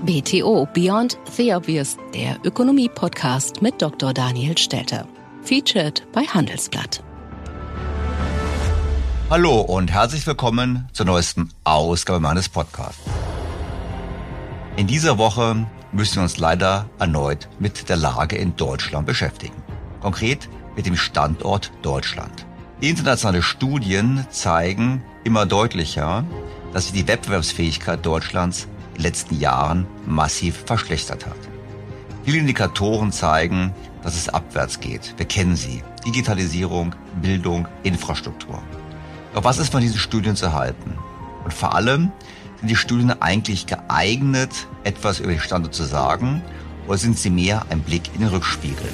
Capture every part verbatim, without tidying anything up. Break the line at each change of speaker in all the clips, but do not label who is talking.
B T O Beyond the Obvious, der Ökonomie-Podcast mit Doktor Daniel Stelter. Featured bei Handelsblatt.
Hallo und herzlich willkommen zur neuesten Ausgabe meines Podcasts. In dieser Woche müssen wir uns leider erneut mit der Lage in Deutschland beschäftigen. Konkret mit dem Standort Deutschland. Internationale Studien zeigen immer deutlicher, dass sich die Wettbewerbsfähigkeit Deutschlands in den letzten Jahren massiv verschlechtert hat. Viele Indikatoren zeigen, dass es abwärts geht. Wir kennen sie. Digitalisierung, Bildung, Infrastruktur. Doch was ist von diesen Studien zu halten? Und vor allem, sind die Studien eigentlich geeignet, etwas über den Standort zu sagen, oder sind sie mehr ein Blick in den Rückspiegel?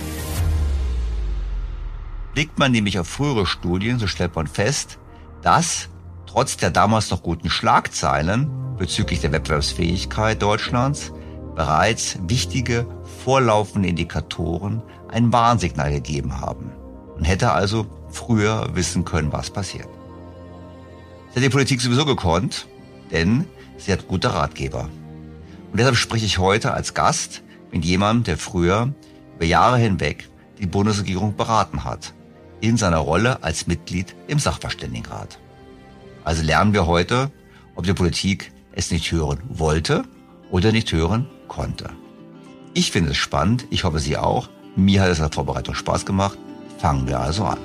Blickt man nämlich auf frühere Studien, so stellt man fest, dass trotz der damals noch guten Schlagzeilen bezüglich der Wettbewerbsfähigkeit Deutschlands bereits wichtige vorlaufende Indikatoren ein Warnsignal gegeben haben. Man hätte also früher wissen können, was passiert. Das hat die Politik sowieso gekonnt, denn sie hat gute Ratgeber. Und deshalb spreche ich heute als Gast mit jemandem, der früher über Jahre hinweg die Bundesregierung beraten hat, in seiner Rolle als Mitglied im Sachverständigenrat. Also lernen wir heute, ob die Politik es nicht hören wollte oder nicht hören konnte. Ich finde es spannend, ich hoffe Sie auch. Mir hat es in der Vorbereitung Spaß gemacht. Fangen wir also an.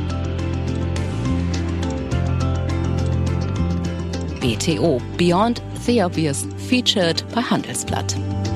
B T O Beyond the Obvious, featured bei Handelsblatt.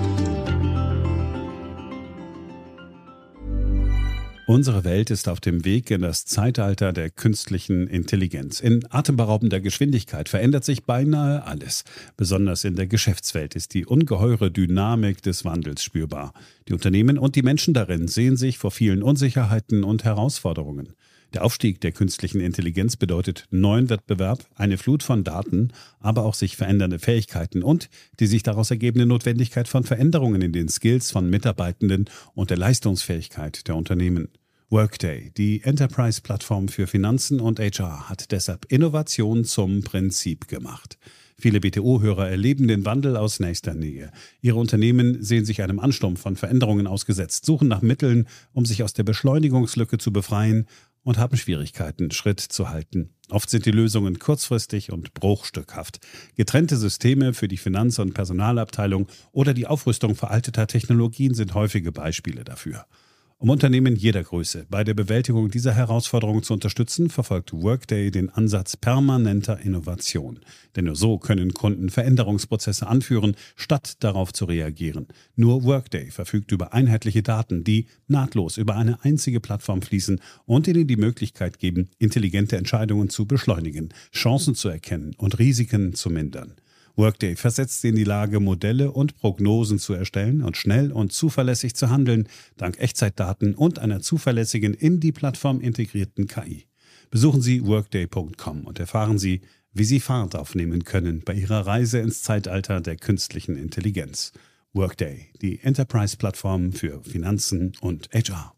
Unsere Welt ist auf dem Weg in das Zeitalter der künstlichen Intelligenz. In atemberaubender Geschwindigkeit verändert sich beinahe alles. Besonders in der Geschäftswelt ist die ungeheure Dynamik des Wandels spürbar. Die Unternehmen und die Menschen darin sehen sich vor vielen Unsicherheiten und Herausforderungen. Der Aufstieg der künstlichen Intelligenz bedeutet neuen Wettbewerb, eine Flut von Daten, aber auch sich verändernde Fähigkeiten und die sich daraus ergebende Notwendigkeit von Veränderungen in den Skills von Mitarbeitenden und der Leistungsfähigkeit der Unternehmen. Workday, die Enterprise-Plattform für Finanzen und H R, hat deshalb Innovation zum Prinzip gemacht. Viele B T O-Hörer erleben den Wandel aus nächster Nähe. Ihre Unternehmen sehen sich einem Ansturm von Veränderungen ausgesetzt, suchen nach Mitteln, um sich aus der Beschleunigungslücke zu befreien und haben Schwierigkeiten, Schritt zu halten. Oft sind die Lösungen kurzfristig und bruchstückhaft. Getrennte Systeme für die Finanz- und Personalabteilung oder die Aufrüstung veralteter Technologien sind häufige Beispiele dafür. Um Unternehmen jeder Größe bei der Bewältigung dieser Herausforderung zu unterstützen, verfolgt Workday den Ansatz permanenter Innovation. Denn nur so können Kunden Veränderungsprozesse anführen, statt darauf zu reagieren. Nur Workday verfügt über einheitliche Daten, die nahtlos über eine einzige Plattform fließen und ihnen die Möglichkeit geben, intelligente Entscheidungen zu beschleunigen, Chancen zu erkennen und Risiken zu mindern. Workday versetzt sie in die Lage, Modelle und Prognosen zu erstellen und schnell und zuverlässig zu handeln, dank Echtzeitdaten und einer zuverlässigen in die Plattform integrierten K I. Besuchen Sie workday punkt com und erfahren Sie, wie Sie Fahrt aufnehmen können bei Ihrer Reise ins Zeitalter der künstlichen Intelligenz. Workday, die Enterprise-Plattform für Finanzen und H R.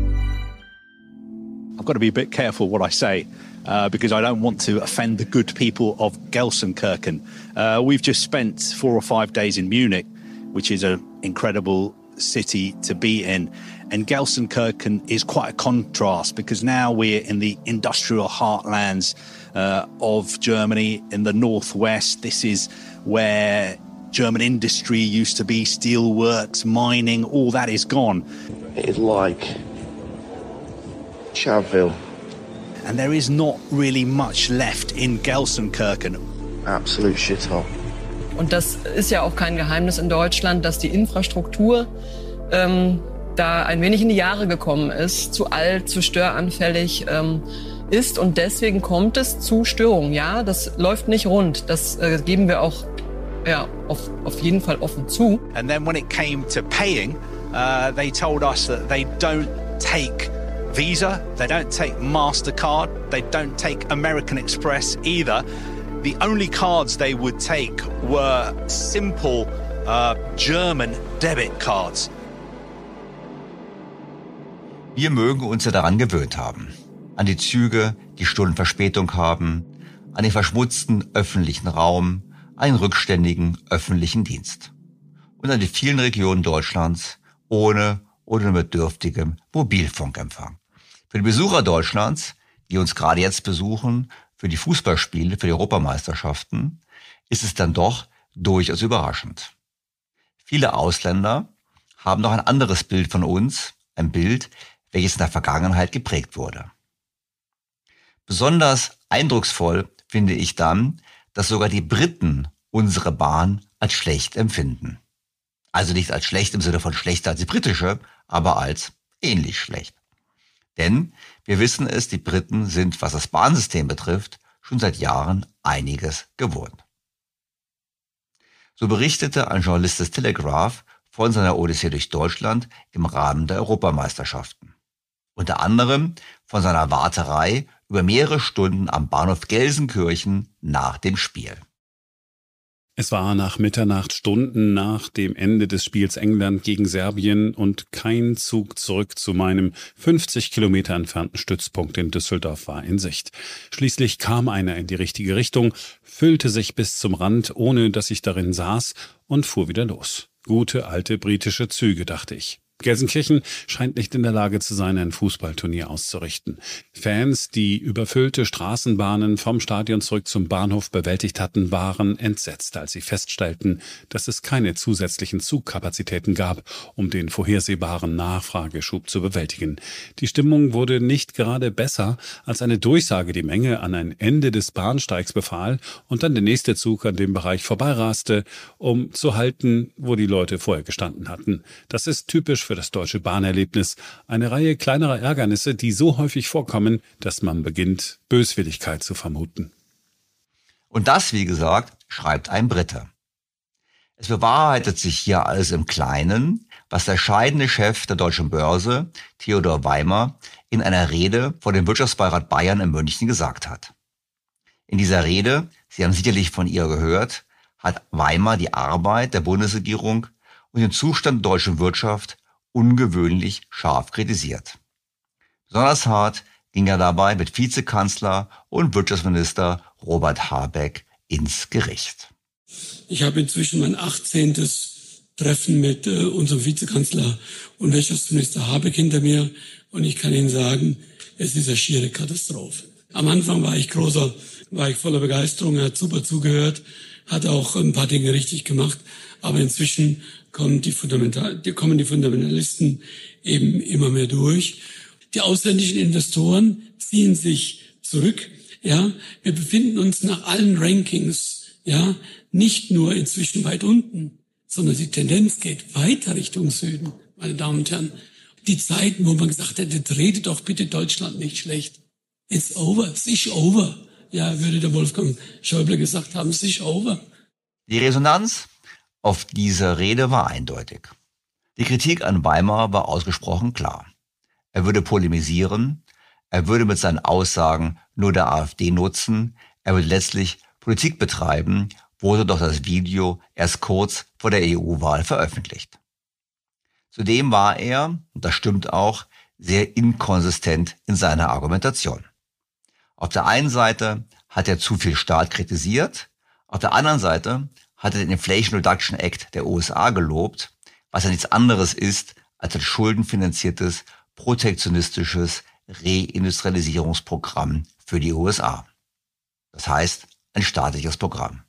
I've got to be a bit careful what I say uh, because I don't want to offend the good people of Gelsenkirchen. Uh, we've just spent four or five days in Munich, which is an incredible city to be in. And Gelsenkirchen is quite a contrast because now we're in the industrial heartlands uh, of Germany in the northwest. This is where German industry used to be, steelworks, mining, all that is gone.
It's like Chaville.
And there is not really much left in Gelsenkirchen.
Absolute shithole.
Und das ist ja auch kein Geheimnis in Deutschland, dass die Infrastruktur ähm, da ein wenig in die Jahre gekommen ist, zu alt, zu störanfällig ähm, ist. Und deswegen kommt es zu Störungen. Ja, das läuft nicht rund. Das äh, geben wir auch ja, auf, auf jeden Fall offen zu.
And then when it came to paying, uh, they told us that they don't take Visa, they don't take MasterCard, they don't take American Express either. The only cards they would take were simple uh, German debit cards.
Wir mögen uns ja daran gewöhnt haben. An die Züge, die Stunden Verspätung haben, an den verschmutzten öffentlichen Raum, einen rückständigen öffentlichen Dienst. und an die vielen Regionen Deutschlands ohne oder nur mit dürftigem Mobilfunkempfang. Für die Besucher Deutschlands, die uns gerade jetzt besuchen, für die Fußballspiele, für die Europameisterschaften, ist es dann doch durchaus überraschend. Viele Ausländer haben noch ein anderes Bild von uns, ein Bild, welches in der Vergangenheit geprägt wurde. Besonders eindrucksvoll finde ich dann, dass sogar die Briten unsere Bahn als schlecht empfinden. Also nicht als schlecht im Sinne von schlechter als die britische, aber als ähnlich schlecht. Denn wir wissen es, die Briten sind, was das Bahnsystem betrifft, schon seit Jahren einiges gewohnt. So berichtete ein Journalist des Telegraph von seiner Odyssee durch Deutschland im Rahmen der Europameisterschaften. Unter anderem von seiner Warterei über mehrere Stunden am Bahnhof Gelsenkirchen nach dem Spiel.
Es war nach Mitternacht, Stunden nach dem Ende des Spiels England gegen Serbien und kein Zug zurück zu meinem fünfzig Kilometer entfernten Stützpunkt in Düsseldorf war in Sicht. Schließlich kam einer in die richtige Richtung, füllte sich bis zum Rand, ohne dass ich darin saß, und fuhr wieder los. Gute alte britische Züge, dachte ich. Gelsenkirchen scheint nicht in der Lage zu sein, ein Fußballturnier auszurichten. Fans, die überfüllte Straßenbahnen vom Stadion zurück zum Bahnhof bewältigt hatten, waren entsetzt, als sie feststellten, dass es keine zusätzlichen Zugkapazitäten gab, um den vorhersehbaren Nachfrageschub zu bewältigen. Die Stimmung wurde nicht gerade besser, als eine Durchsage die Menge an ein Ende des Bahnsteigs befahl und dann der nächste Zug an dem Bereich vorbeiraste, um zu halten, wo die Leute vorher gestanden hatten. Das ist typisch für das deutsche Bahnerlebnis, eine Reihe kleinerer Ärgernisse, die so häufig vorkommen, dass man beginnt, Böswilligkeit zu vermuten.
Und das, wie gesagt, schreibt ein Brite. Es bewahrheitet sich hier alles im Kleinen, was der scheidende Chef der Deutschen Börse, Theodor Weimer, in einer Rede vor dem Wirtschaftsbeirat Bayern in München gesagt hat. In dieser Rede, Sie haben sicherlich von ihr gehört, hat Weimer die Arbeit der Bundesregierung und den Zustand der deutschen Wirtschaft ungewöhnlich scharf kritisiert. Besonders hart ging er dabei mit Vizekanzler und Wirtschaftsminister Robert Habeck ins Gericht.
Ich habe inzwischen mein achtzehntes Treffen mit äh, unserem Vizekanzler und Wirtschaftsminister Habeck hinter mir und ich kann Ihnen sagen, es ist eine schiere Katastrophe. Am Anfang war ich großer, war ich voller Begeisterung, er hat super zugehört, hat auch ein paar Dinge richtig gemacht, aber inzwischen kommen die, Fundamental, die, kommen die Fundamentalisten eben immer mehr durch. Die ausländischen Investoren ziehen sich zurück. Ja, wir befinden uns nach allen Rankings ja nicht nur inzwischen weit unten, sondern die Tendenz geht weiter Richtung Süden, meine Damen und Herren. Die Zeiten, wo man gesagt hätte, redet doch bitte Deutschland nicht schlecht. It's over, it's over. Ja, würde der Wolfgang Schäuble gesagt haben, it's over.
Die Resonanz auf diese Rede war eindeutig. Die Kritik an Weimer war ausgesprochen klar. Er würde polemisieren, er würde mit seinen Aussagen nur der AfD nutzen, er würde letztlich Politik betreiben, wurde doch das Video erst kurz vor der E U-Wahl veröffentlicht. Zudem war er, und das stimmt auch, sehr inkonsistent in seiner Argumentation. Auf der einen Seite hat er zu viel Staat kritisiert, auf der anderen Seite hat er den Inflation Reduction Act der U S A gelobt, was ja nichts anderes ist als ein schuldenfinanziertes, protektionistisches Reindustrialisierungsprogramm für die U S A. Das heißt, ein staatliches Programm.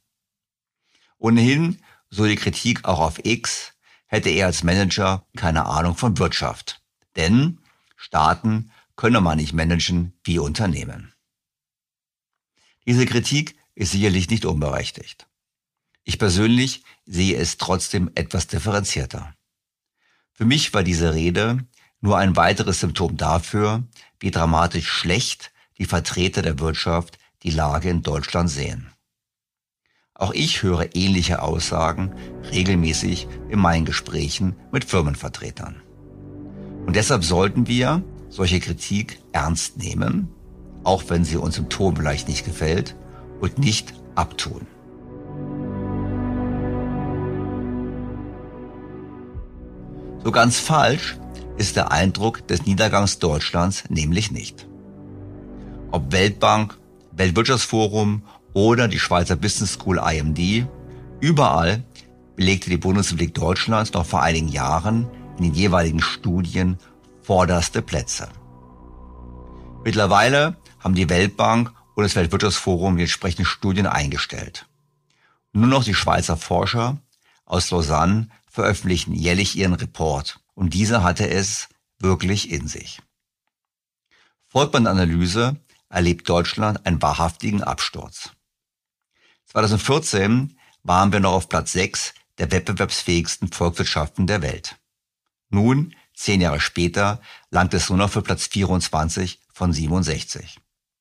Ohnehin, so die Kritik auch auf X, hätte er als Manager keine Ahnung von Wirtschaft. Denn Staaten könne man nicht managen wie Unternehmen. Diese Kritik ist sicherlich nicht unberechtigt. Ich persönlich sehe es trotzdem etwas differenzierter. Für mich war diese Rede nur ein weiteres Symptom dafür, wie dramatisch schlecht die Vertreter der Wirtschaft die Lage in Deutschland sehen. Auch ich höre ähnliche Aussagen regelmäßig in meinen Gesprächen mit Firmenvertretern. Und deshalb sollten wir solche Kritik ernst nehmen, auch wenn sie uns im Ton vielleicht nicht gefällt, und nicht abtun. So ganz falsch ist der Eindruck des Niedergangs Deutschlands nämlich nicht. Ob Weltbank, Weltwirtschaftsforum oder die Schweizer Business School I M D, überall belegte die Bundesrepublik Deutschland noch vor einigen Jahren in den jeweiligen Studien vorderste Plätze. Mittlerweile haben die Weltbank und das Weltwirtschaftsforum die entsprechenden Studien eingestellt. Nur noch die Schweizer Forscher aus Lausanne veröffentlichen jährlich ihren Report und dieser hatte es wirklich in sich. Folgt man der Analyse, erlebt Deutschland einen wahrhaftigen Absturz. zweitausendvierzehn waren wir noch auf Platz sechs der wettbewerbsfähigsten Volkswirtschaften der Welt. Nun, zehn Jahre später, langt es nur noch für Platz vierundzwanzig von siebenundsechzig.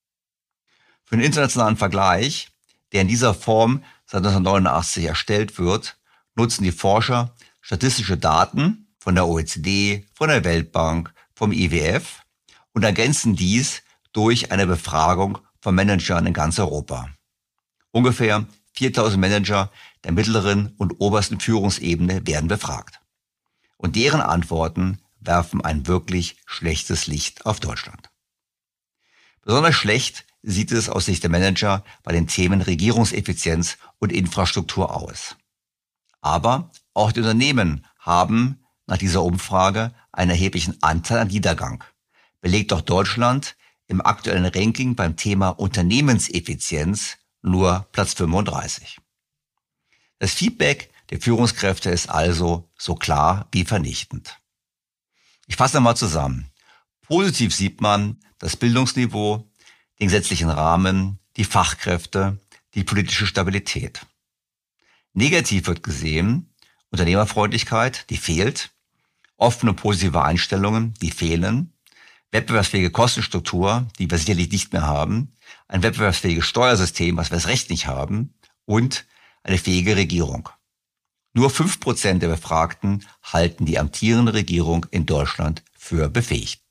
Für den internationalen Vergleich, der in dieser Form seit neunzehnhundertneunundachtzig erstellt wird, nutzen die Forscher statistische Daten von der O E C D, von der Weltbank, vom I W F und ergänzen dies durch eine Befragung von Managern in ganz Europa. Ungefähr viertausend Manager der mittleren und obersten Führungsebene werden befragt. Und deren Antworten werfen ein wirklich schlechtes Licht auf Deutschland. Besonders schlecht sieht es aus Sicht der Manager bei den Themen Regierungseffizienz und Infrastruktur aus. Aber auch die Unternehmen haben nach dieser Umfrage einen erheblichen Anteil an Niedergang. Belegt doch Deutschland im aktuellen Ranking beim Thema Unternehmenseffizienz nur Platz fünfunddreißig. Das Feedback der Führungskräfte ist also so klar wie vernichtend. Ich fasse einmal zusammen. Positiv sieht man das Bildungsniveau, den gesetzlichen Rahmen, die Fachkräfte, die politische Stabilität. Negativ wird gesehen Unternehmerfreundlichkeit, die fehlt, offene positive Einstellungen, die fehlen, wettbewerbsfähige Kostenstruktur, die wir sicherlich nicht mehr haben, ein wettbewerbsfähiges Steuersystem, was wir das Recht nicht haben, und eine fähige Regierung. Nur fünf Prozent der Befragten halten die amtierende Regierung in Deutschland für befähigt.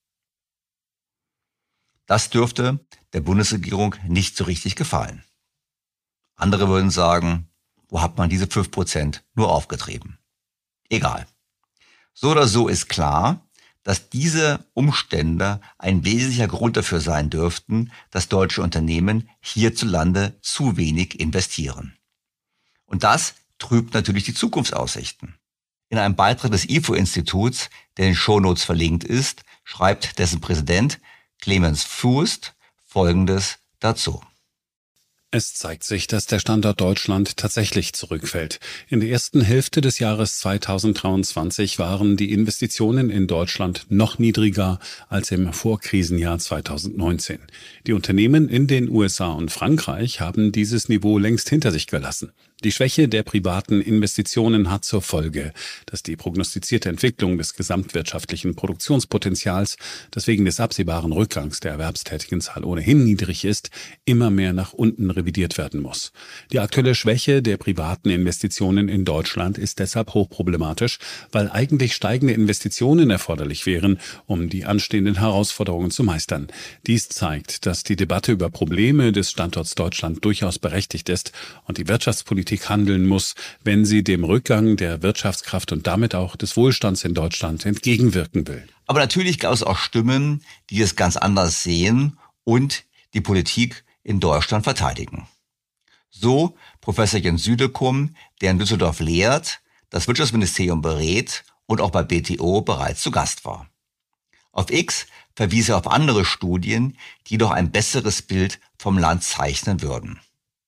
Das dürfte der Bundesregierung nicht so richtig gefallen. Andere würden sagen, wo hat man diese fünf Prozent nur aufgetrieben? Egal. So oder so ist klar, dass diese Umstände ein wesentlicher Grund dafür sein dürften, dass deutsche Unternehmen hierzulande zu wenig investieren. Und das trübt natürlich die Zukunftsaussichten. In einem Beitrag des I F O-Instituts, der in den Shownotes verlinkt ist, schreibt dessen Präsident Clemens Fuest Folgendes dazu.
Es zeigt sich, dass der Standort Deutschland tatsächlich zurückfällt. In der ersten Hälfte des Jahres zweitausenddreiundzwanzig waren die Investitionen in Deutschland noch niedriger als im Vorkrisenjahr zweitausendneunzehn. Die Unternehmen in den U S A und Frankreich haben dieses Niveau längst hinter sich gelassen. Die Schwäche der privaten Investitionen hat zur Folge, dass die prognostizierte Entwicklung des gesamtwirtschaftlichen Produktionspotenzials, das wegen des absehbaren Rückgangs der erwerbstätigen Zahl ohnehin niedrig ist, immer mehr nach unten revidiert werden muss. Die aktuelle Schwäche der privaten Investitionen in Deutschland ist deshalb hochproblematisch, weil eigentlich steigende Investitionen erforderlich wären, um die anstehenden Herausforderungen zu meistern. Dies zeigt, dass die Debatte über Probleme des Standorts Deutschland durchaus berechtigt ist und die Wirtschaftspolitik handeln muss, wenn sie dem Rückgang der Wirtschaftskraft und damit auch des Wohlstands in Deutschland entgegenwirken will.
Aber natürlich gab es auch Stimmen, die es ganz anders sehen und die Politik in Deutschland verteidigen. So Professor Jens Südekum, der in Düsseldorf lehrt, das Wirtschaftsministerium berät und auch bei B T O bereits zu Gast war. Auf X verwies er auf andere Studien, die doch ein besseres Bild vom Land zeichnen würden.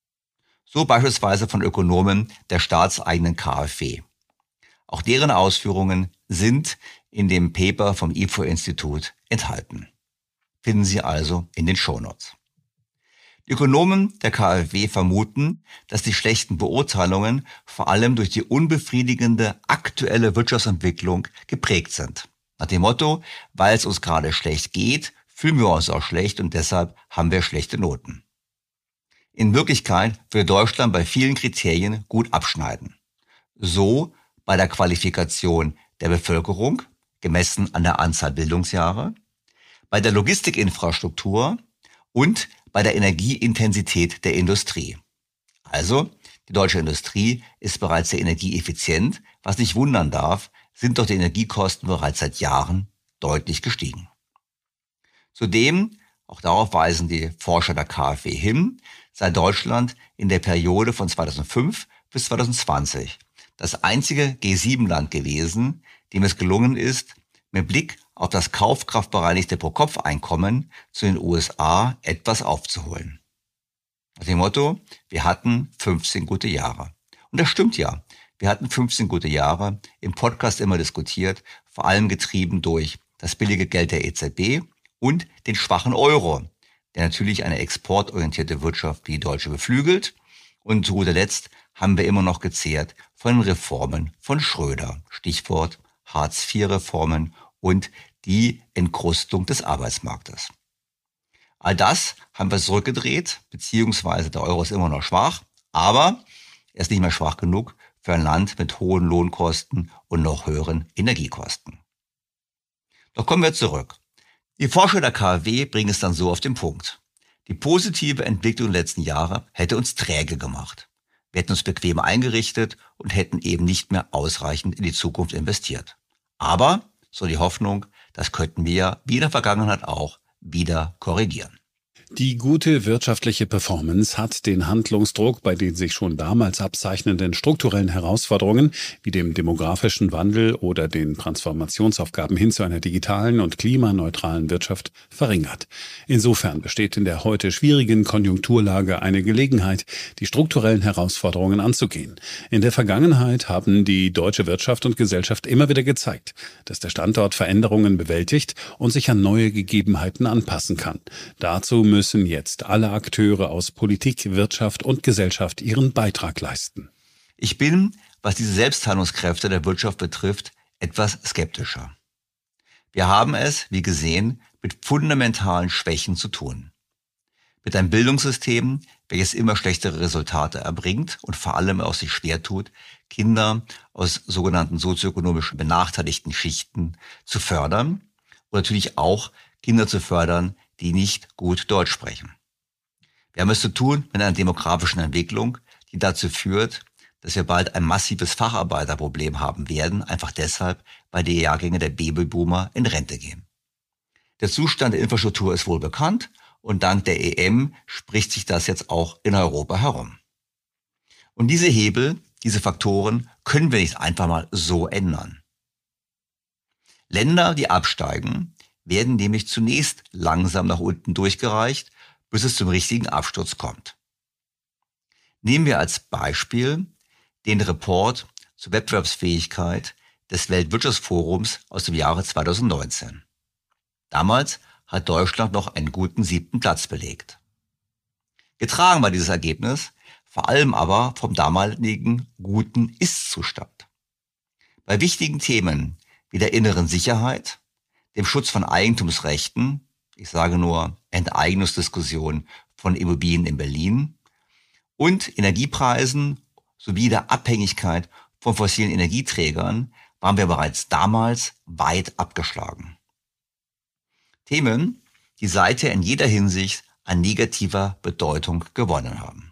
So beispielsweise von Ökonomen der staatseigenen K f W. Auch deren Ausführungen sind in dem Paper vom I F O-Institut enthalten. Finden Sie also in den Shownotes. Die Ökonomen der K f W vermuten, dass die schlechten Beurteilungen vor allem durch die unbefriedigende aktuelle Wirtschaftsentwicklung geprägt sind. Nach dem Motto, weil es uns gerade schlecht geht, fühlen wir uns auch schlecht und deshalb haben wir schlechte Noten. In Wirklichkeit würde Deutschland bei vielen Kriterien gut abschneiden. So bei der Qualifikation der Bevölkerung, gemessen an der Anzahl Bildungsjahre, bei der Logistikinfrastruktur und bei der Energieintensität der Industrie. Also, die deutsche Industrie ist bereits sehr energieeffizient, was nicht wundern darf, sind doch die Energiekosten bereits seit Jahren deutlich gestiegen. Zudem, auch darauf weisen die Forscher der K f W hin, sei Deutschland in der Periode von zweitausendfünf bis zweitausendzwanzig das einzige G sieben Land gewesen, dem es gelungen ist, mit Blick auf das kaufkraftbereinigte Pro-Kopf-Einkommen zu den U S A etwas aufzuholen. Nach dem Motto, wir hatten fünfzehn gute Jahre. Und das stimmt ja. Wir hatten fünfzehn gute Jahre, im Podcast immer diskutiert, vor allem getrieben durch das billige Geld der E Z B und den schwachen Euro, der natürlich eine exportorientierte Wirtschaft wie die deutsche beflügelt. Und zu guter Letzt haben wir immer noch gezehrt von den Reformen von Schröder, Stichwort Hartz vier Reformen und die Entkrustung des Arbeitsmarktes. All das haben wir zurückgedreht, beziehungsweise der Euro ist immer noch schwach, aber er ist nicht mehr schwach genug für ein Land mit hohen Lohnkosten und noch höheren Energiekosten. Doch kommen wir zurück. Die Forscher der K W bringen es dann so auf den Punkt. Die positive Entwicklung der letzten Jahre hätte uns träge gemacht. Wir hätten uns bequem eingerichtet und hätten eben nicht mehr ausreichend in die Zukunft investiert. Aber, so die Hoffnung, das könnten wir, wie in der Vergangenheit auch, wieder korrigieren.
Die gute wirtschaftliche Performance hat den Handlungsdruck bei den sich schon damals abzeichnenden strukturellen Herausforderungen wie dem demografischen Wandel oder den Transformationsaufgaben hin zu einer digitalen und klimaneutralen Wirtschaft verringert. Insofern besteht in der heute schwierigen Konjunkturlage eine Gelegenheit, die strukturellen Herausforderungen anzugehen. In der Vergangenheit haben die deutsche Wirtschaft und Gesellschaft immer wieder gezeigt, dass der Standort Veränderungen bewältigt und sich an neue Gegebenheiten anpassen kann. Dazu müssen müssen jetzt alle Akteure aus Politik, Wirtschaft und Gesellschaft ihren Beitrag leisten.
Ich bin, was diese Selbstheilungskräfte der Wirtschaft betrifft, etwas skeptischer. Wir haben es, wie gesehen, mit fundamentalen Schwächen zu tun. Mit einem Bildungssystem, welches immer schlechtere Resultate erbringt und vor allem auch sich schwer tut, Kinder aus sogenannten sozioökonomisch benachteiligten Schichten zu fördern und natürlich auch Kinder zu fördern, die nicht gut Deutsch sprechen. Wir haben es zu tun mit einer demografischen Entwicklung, die dazu führt, dass wir bald ein massives Facharbeiterproblem haben werden, einfach deshalb, weil die Jahrgänge der Babyboomer in Rente gehen. Der Zustand der Infrastruktur ist wohl bekannt und dank der E M spricht sich das jetzt auch in Europa herum. Und diese Hebel, diese Faktoren können wir nicht einfach mal so ändern. Länder, die absteigen, werden nämlich zunächst langsam nach unten durchgereicht, bis es zum richtigen Absturz kommt. Nehmen wir als Beispiel den Report zur Wettbewerbsfähigkeit des Weltwirtschaftsforums aus dem Jahre zweitausendneunzehn. Damals hat Deutschland noch einen guten siebten Platz belegt. Getragen war dieses Ergebnis vor allem aber vom damaligen guten Ist-Zustand. Bei wichtigen Themen wie der inneren Sicherheit, dem Schutz von Eigentumsrechten, ich sage nur Enteignungsdiskussion von Immobilien in Berlin und Energiepreisen sowie der Abhängigkeit von fossilen Energieträgern waren wir bereits damals weit abgeschlagen. Themen, die seither in jeder Hinsicht an negativer Bedeutung gewonnen haben.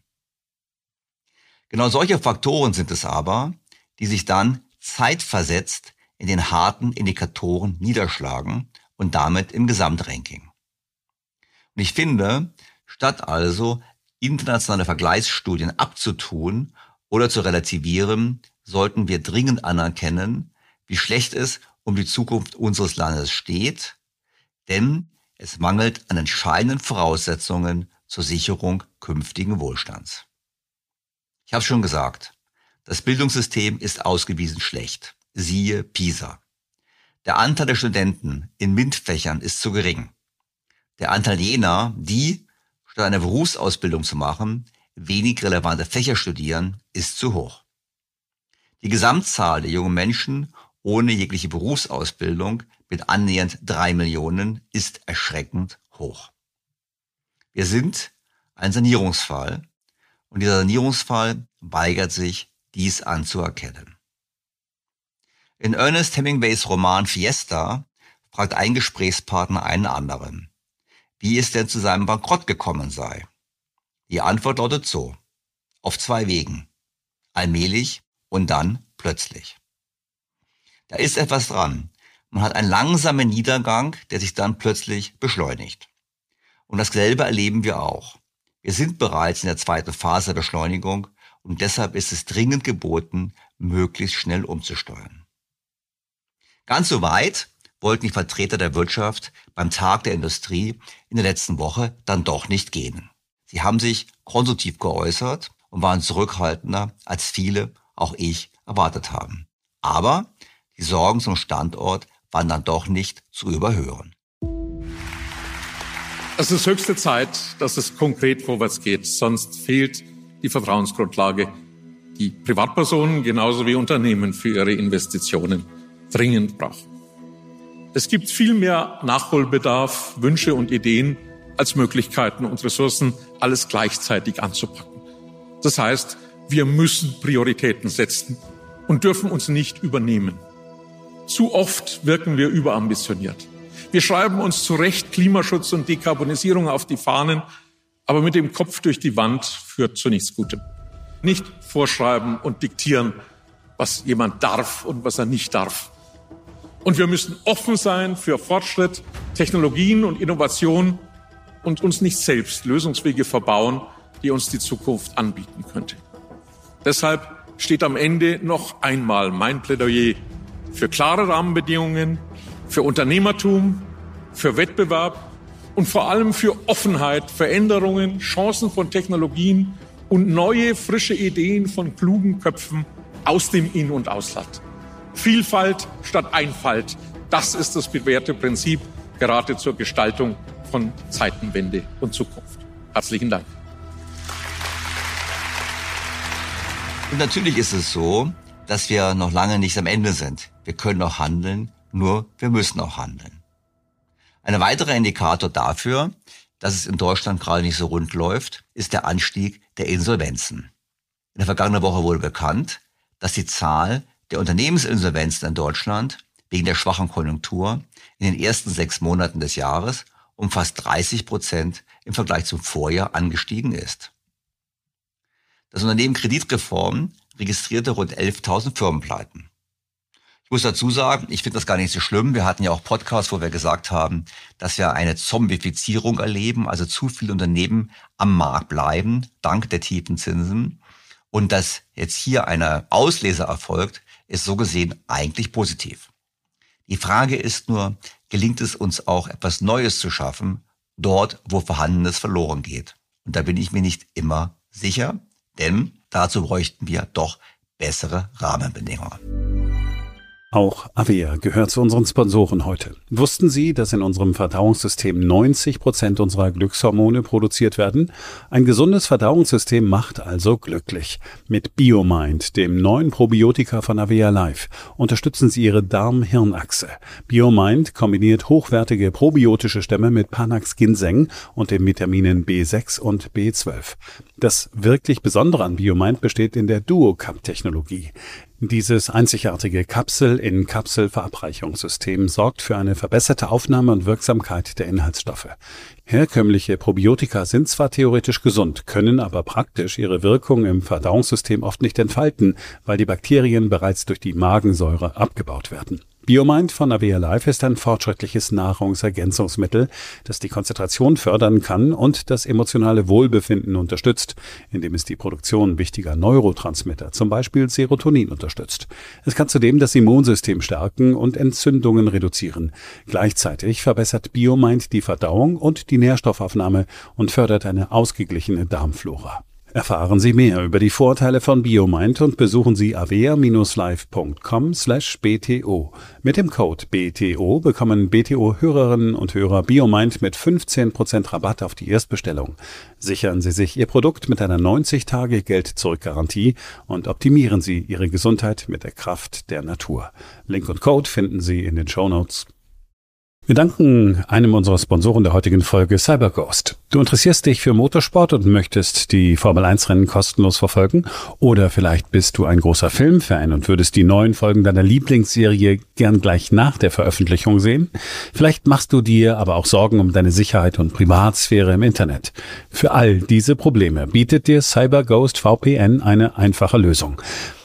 Genau solche Faktoren sind es aber, die sich dann zeitversetzt in den harten Indikatoren niederschlagen und damit im Gesamtranking. Und ich finde, statt also internationale Vergleichsstudien abzutun oder zu relativieren, sollten wir dringend anerkennen, wie schlecht es um die Zukunft unseres Landes steht, denn es mangelt an entscheidenden Voraussetzungen zur Sicherung künftigen Wohlstands. Ich habe schon gesagt, das Bildungssystem ist ausgewiesen schlecht. Siehe PISA. Der Anteil der Studenten in MINT-Fächern ist zu gering. Der Anteil jener, die, statt eine Berufsausbildung zu machen, wenig relevante Fächer studieren, ist zu hoch. Die Gesamtzahl der jungen Menschen ohne jegliche Berufsausbildung mit annähernd drei Millionen ist erschreckend hoch. Wir sind ein Sanierungsfall und dieser Sanierungsfall weigert sich, dies anzuerkennen. In Ernest Hemingways Roman Fiesta fragt ein Gesprächspartner einen anderen, wie es denn zu seinem Bankrott gekommen sei. Die Antwort lautet so: Auf zwei Wegen. Allmählich und dann plötzlich. Da ist etwas dran. Man hat einen langsamen Niedergang, der sich dann plötzlich beschleunigt. Und dasselbe erleben wir auch. Wir sind bereits in der zweiten Phase der Beschleunigung und deshalb ist es dringend geboten, möglichst schnell umzusteuern. Ganz so weit wollten die Vertreter der Wirtschaft beim Tag der Industrie in der letzten Woche dann doch nicht gehen. Sie haben sich konstruktiv geäußert und waren zurückhaltender, als viele, auch ich, erwartet haben. Aber die Sorgen zum Standort waren dann doch nicht zu überhören.
Es ist höchste Zeit, dass es konkret vorwärts geht. Sonst fehlt die Vertrauensgrundlage, die Privatpersonen genauso wie Unternehmen für ihre Investitionen dringend brauchen. Es gibt viel mehr Nachholbedarf, Wünsche und Ideen als Möglichkeiten und Ressourcen, alles gleichzeitig anzupacken. Das heißt, wir müssen Prioritäten setzen und dürfen uns nicht übernehmen. Zu oft wirken wir überambitioniert. Wir schreiben uns zu Recht Klimaschutz und Dekarbonisierung auf die Fahnen, aber mit dem Kopf durch die Wand führt zu nichts Gutem. Nicht vorschreiben und diktieren, was jemand darf und was er nicht darf. Und wir müssen offen sein für Fortschritt, Technologien und Innovation und uns nicht selbst Lösungswege verbauen, die uns die Zukunft anbieten könnte. Deshalb steht am Ende noch einmal mein Plädoyer für klare Rahmenbedingungen, für Unternehmertum, für Wettbewerb und vor allem für Offenheit, Veränderungen, Chancen von Technologien und neue, frische Ideen von klugen Köpfen aus dem In- und Ausland. Vielfalt statt Einfalt, das ist das bewährte Prinzip, gerade zur Gestaltung von Zeitenwende und Zukunft. Herzlichen Dank.
Und natürlich ist es so, dass wir noch lange nicht am Ende sind. Wir können auch handeln, nur wir müssen auch handeln. Ein weiterer Indikator dafür, dass es in Deutschland gerade nicht so rund läuft, ist der Anstieg der Insolvenzen. In der vergangenen Woche wurde bekannt, dass die Zahl der Unternehmensinsolvenzen in Deutschland wegen der schwachen Konjunktur in den ersten sechs Monaten des Jahres um fast dreißig Prozent im Vergleich zum Vorjahr angestiegen ist. Das Unternehmen Kreditreform registrierte rund elftausend Firmenpleiten. Ich muss dazu sagen, ich finde das gar nicht so schlimm. Wir hatten ja auch Podcasts, wo wir gesagt haben, dass wir eine Zombifizierung erleben, also zu viele Unternehmen am Markt bleiben, dank der tiefen Zinsen. Und dass jetzt hier eine Auslese erfolgt, ist so gesehen eigentlich positiv. Die Frage ist nur, gelingt es uns auch etwas Neues zu schaffen, dort, wo Vorhandenes verloren geht? Und da bin ich mir nicht immer sicher, denn dazu bräuchten wir doch bessere Rahmenbedingungen.
Auch Avea gehört zu unseren Sponsoren heute. Wussten Sie, dass in unserem Verdauungssystem neunzig Prozent unserer Glückshormone produziert werden? Ein gesundes Verdauungssystem macht also glücklich. Mit BioMind, dem neuen Probiotika von Avea Life, unterstützen Sie Ihre Darm-Hirn-Achse. BioMind kombiniert hochwertige probiotische Stämme mit Panax Ginseng und den Vitaminen B sechs und B zwölf. Das wirklich Besondere an BioMind besteht in der Duo-Cup-Technologie. Dieses einzigartige Kapsel-in-Kapsel-Verabreichungssystem sorgt für eine verbesserte Aufnahme und Wirksamkeit der Inhaltsstoffe. Herkömmliche Probiotika sind zwar theoretisch gesund, können aber praktisch ihre Wirkung im Verdauungssystem oft nicht entfalten, weil die Bakterien bereits durch die Magensäure abgebaut werden. BioMind von Avea Life ist ein fortschrittliches Nahrungsergänzungsmittel, das die Konzentration fördern kann und das emotionale Wohlbefinden unterstützt, indem es die Produktion wichtiger Neurotransmitter, zum Beispiel Serotonin, unterstützt. Es kann zudem das Immunsystem stärken und Entzündungen reduzieren. Gleichzeitig verbessert BioMind die Verdauung und die Nährstoffaufnahme und fördert eine ausgeglichene Darmflora. Erfahren Sie mehr über die Vorteile von BioMind und besuchen Sie avea-life.com slash bto. Mit dem Code B T O bekommen B T O-Hörerinnen und Hörer BioMind mit fünfzehn Prozent Rabatt auf die Erstbestellung. Sichern Sie sich Ihr Produkt mit einer neunzig Tage Geld-Zurück-Garantie und optimieren Sie Ihre Gesundheit mit der Kraft der Natur. Link und Code finden Sie in den Shownotes. Wir danken einem unserer Sponsoren der heutigen Folge, CyberGhost. Du interessierst dich für Motorsport und möchtest die Formel eins Rennen kostenlos verfolgen? Oder vielleicht bist du ein großer Filmfan und würdest die neuen Folgen deiner Lieblingsserie gern gleich nach der Veröffentlichung sehen? Vielleicht machst du dir aber auch Sorgen um deine Sicherheit und Privatsphäre im Internet. Für all diese Probleme bietet dir CyberGhost V P N eine einfache Lösung.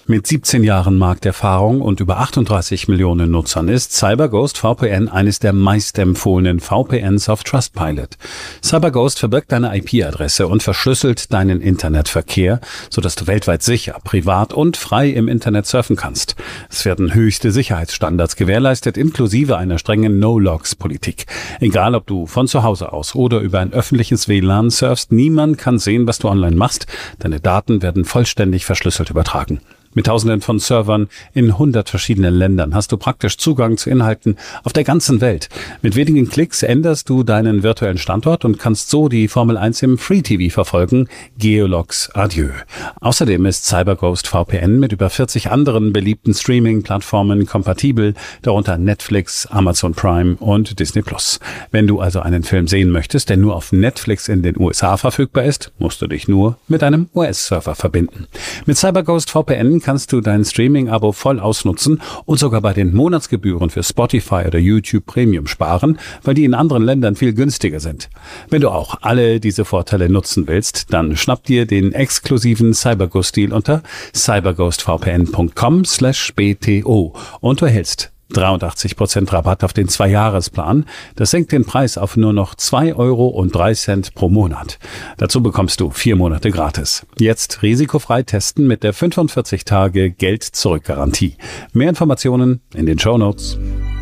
Mit siebzehn Jahren Markterfahrung und über achtunddreißig Millionen Nutzern ist CyberGhost V P N eines der meistempfohlenen V P Ns auf Trustpilot. CyberGhost verbirgt deine I P-Adresse und verschlüsselt deinen Internetverkehr, sodass du weltweit sicher, privat und frei im Internet surfen kannst. Es werden höchste Sicherheitsstandards gewährleistet, inklusive einer strengen No-Logs-Politik. Egal, ob du von zu Hause aus oder über ein öffentliches W L A N surfst, niemand kann sehen, was du online machst. Deine Daten werden vollständig verschlüsselt übertragen. Mit Tausenden von Servern in hundert verschiedenen Ländern hast du praktisch Zugang zu Inhalten auf der ganzen Welt. Mit wenigen Klicks änderst du deinen virtuellen Standort und kannst so die Formel eins im Free T V verfolgen. Geologs adieu. Außerdem ist CyberGhost V P N mit über vierzig anderen beliebten Streaming-Plattformen kompatibel, darunter Netflix, Amazon Prime und Disney Plus. Wenn du also einen Film sehen möchtest, der nur auf Netflix in den U S A verfügbar ist, musst du dich nur mit einem U S-Server verbinden. Mit CyberGhost V P N kannst du dein Streaming-Abo voll ausnutzen und sogar bei den Monatsgebühren für Spotify oder YouTube Premium sparen, weil die in anderen Ländern viel günstiger sind. Wenn du auch alle diese Vorteile nutzen willst, dann schnapp dir den exklusiven CyberGhost-Deal unter cyberghostvpn.com slash bto und du erhältst dreiundachtzig Prozent Rabatt auf den Zwei-Jahres-Plan. Das senkt den Preis auf nur noch zwei Euro und drei Cent pro Monat. Dazu bekommst du vier Monate gratis. Jetzt risikofrei testen mit der fünfundvierzig Tage Geld-Zurück-Garantie. Mehr Informationen in den Shownotes.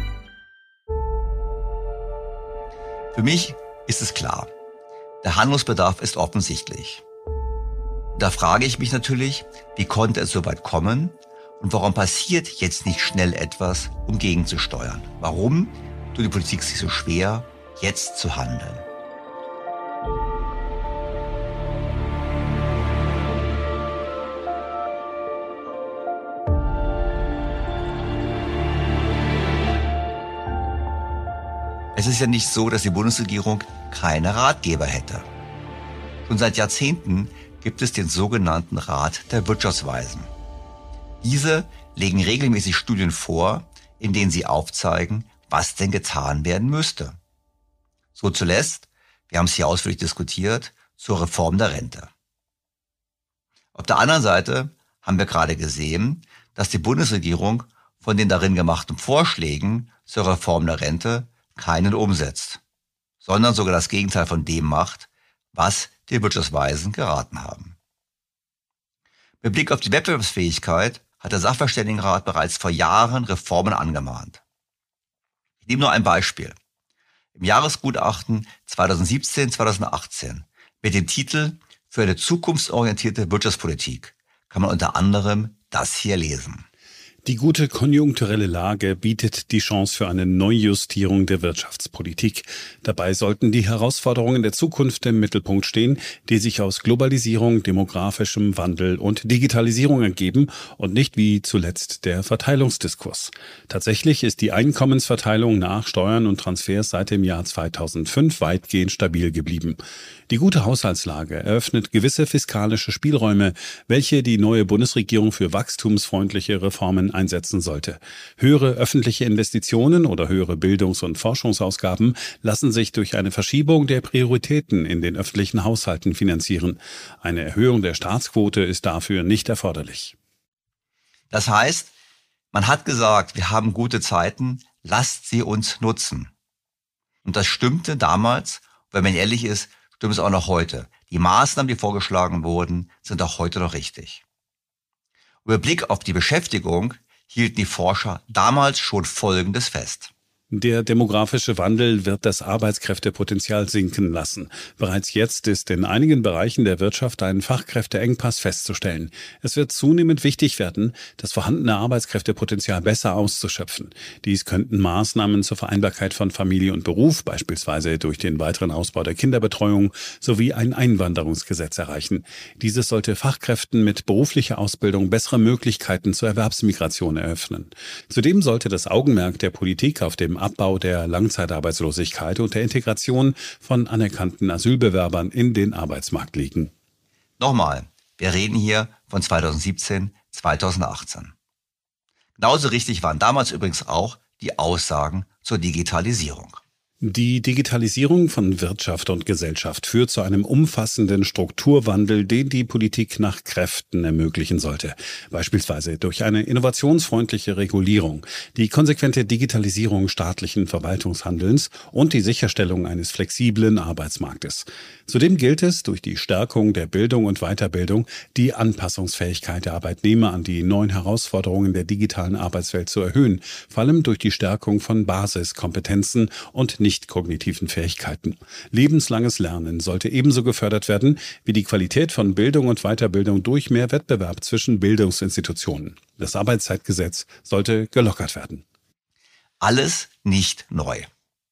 Für mich ist es klar. Der Handlungsbedarf ist offensichtlich. Da frage ich mich natürlich, wie konnte es so weit kommen? Und warum passiert jetzt nicht schnell etwas, um gegenzusteuern? Warum tut die Politik sich so schwer, jetzt zu handeln? Es ist ja nicht so, dass die Bundesregierung keine Ratgeber hätte. Schon seit Jahrzehnten gibt es den sogenannten Rat der Wirtschaftsweisen. Diese legen regelmäßig Studien vor, in denen sie aufzeigen, was denn getan werden müsste. So zuletzt, wir haben es hier ausführlich diskutiert, zur Reform der Rente. Auf der anderen Seite haben wir gerade gesehen, dass die Bundesregierung von den darin gemachten Vorschlägen zur Reform der Rente keinen umsetzt, sondern sogar das Gegenteil von dem macht, was die Wirtschaftsweisen geraten haben. Mit Blick auf die Wettbewerbsfähigkeit hat der Sachverständigenrat bereits vor Jahren Reformen angemahnt. Ich nehme nur ein Beispiel. Im Jahresgutachten zweitausendsiebzehn zweitausendachtzehn mit dem Titel Für eine zukunftsorientierte Wirtschaftspolitik kann man unter anderem das hier lesen.
Die gute konjunkturelle Lage bietet die Chance für eine Neujustierung der Wirtschaftspolitik. Dabei sollten die Herausforderungen der Zukunft im Mittelpunkt stehen, die sich aus Globalisierung, demografischem Wandel und Digitalisierung ergeben und nicht wie zuletzt der Verteilungsdiskurs. Tatsächlich ist die Einkommensverteilung nach Steuern und Transfers seit dem Jahr zweitausendfünf weitgehend stabil geblieben. Die gute Haushaltslage eröffnet gewisse fiskalische Spielräume, welche die neue Bundesregierung für wachstumsfreundliche Reformen einsetzen sollte. Höhere öffentliche Investitionen oder höhere Bildungs- und Forschungsausgaben lassen sich durch eine Verschiebung der Prioritäten in den öffentlichen Haushalten finanzieren. Eine Erhöhung der Staatsquote ist dafür nicht erforderlich.
Das heißt, man hat gesagt, wir haben gute Zeiten, lasst sie uns nutzen. Und das stimmte damals, wenn man ehrlich ist, stimmt es auch noch heute. Die Maßnahmen, die vorgeschlagen wurden, sind auch heute noch richtig. Über Blick auf die Beschäftigung hielten die Forscher damals schon Folgendes fest.
Der demografische Wandel wird das Arbeitskräftepotenzial sinken lassen. Bereits jetzt ist in einigen Bereichen der Wirtschaft ein Fachkräfteengpass festzustellen. Es wird zunehmend wichtig werden, das vorhandene Arbeitskräftepotenzial besser auszuschöpfen. Dies könnten Maßnahmen zur Vereinbarkeit von Familie und Beruf, beispielsweise durch den weiteren Ausbau der Kinderbetreuung, sowie ein Einwanderungsgesetz erreichen. Dieses sollte Fachkräften mit beruflicher Ausbildung bessere Möglichkeiten zur Erwerbsmigration eröffnen. Zudem sollte das Augenmerk der Politik auf dem Abbau der Langzeitarbeitslosigkeit und der Integration von anerkannten Asylbewerbern in den Arbeitsmarkt liegen.
Nochmal, wir reden hier von zweitausendsiebzehn, zweitausendachtzehn. Genauso richtig waren damals übrigens auch die Aussagen zur Digitalisierung.
Die Digitalisierung von Wirtschaft und Gesellschaft führt zu einem umfassenden Strukturwandel, den die Politik nach Kräften ermöglichen sollte. Beispielsweise durch eine innovationsfreundliche Regulierung, die konsequente Digitalisierung staatlichen Verwaltungshandelns und die Sicherstellung eines flexiblen Arbeitsmarktes. Zudem gilt es, durch die Stärkung der Bildung und Weiterbildung die Anpassungsfähigkeit der Arbeitnehmer an die neuen Herausforderungen der digitalen Arbeitswelt zu erhöhen, vor allem durch die Stärkung von Basiskompetenzen und nicht kognitiven Fähigkeiten. Lebenslanges Lernen sollte ebenso gefördert werden wie die Qualität von Bildung und Weiterbildung durch mehr Wettbewerb zwischen Bildungsinstitutionen. Das Arbeitszeitgesetz sollte gelockert werden.
Alles nicht neu.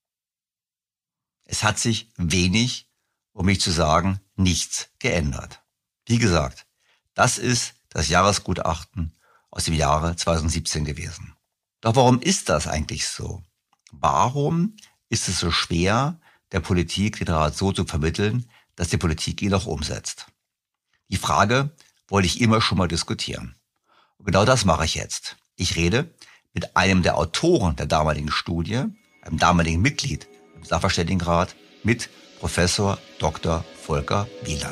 Es hat sich wenig, um nicht zu sagen, nichts geändert. Wie gesagt, das ist das Jahresgutachten aus dem Jahre zweitausendsiebzehn gewesen. Doch warum ist das eigentlich so? Warum ist es so schwer, der Politik den Rat so zu vermitteln, dass die Politik ihn auch umsetzt? Die Frage wollte ich immer schon mal diskutieren. Und genau das mache ich jetzt. Ich rede mit einem der Autoren der damaligen Studie, einem damaligen Mitglied im Sachverständigenrat, mit Professor Doktor Volker Wieland.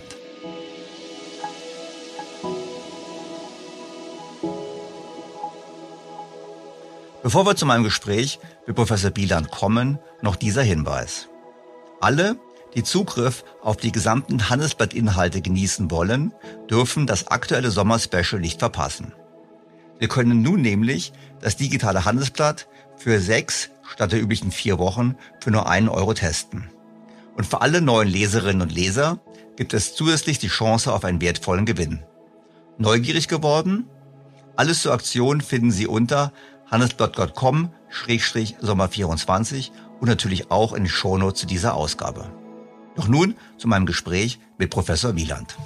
Bevor wir zu meinem Gespräch mit Professor Wieland kommen, noch dieser Hinweis. Alle, die Zugriff auf die gesamten Handelsblatt-Inhalte genießen wollen, dürfen das aktuelle Sommerspecial nicht verpassen. Wir können nun nämlich das digitale Handelsblatt für sechs statt der üblichen vier Wochen für nur einen Euro testen. Und für alle neuen Leserinnen und Leser gibt es zusätzlich die Chance auf einen wertvollen Gewinn. Neugierig geworden? Alles zur Aktion finden Sie unter handelsblatt punkt com Schrägstrich Sommer vierundzwanzig und natürlich auch in den Shownotes zu dieser Ausgabe. Doch nun zu meinem Gespräch mit Professor Wieland.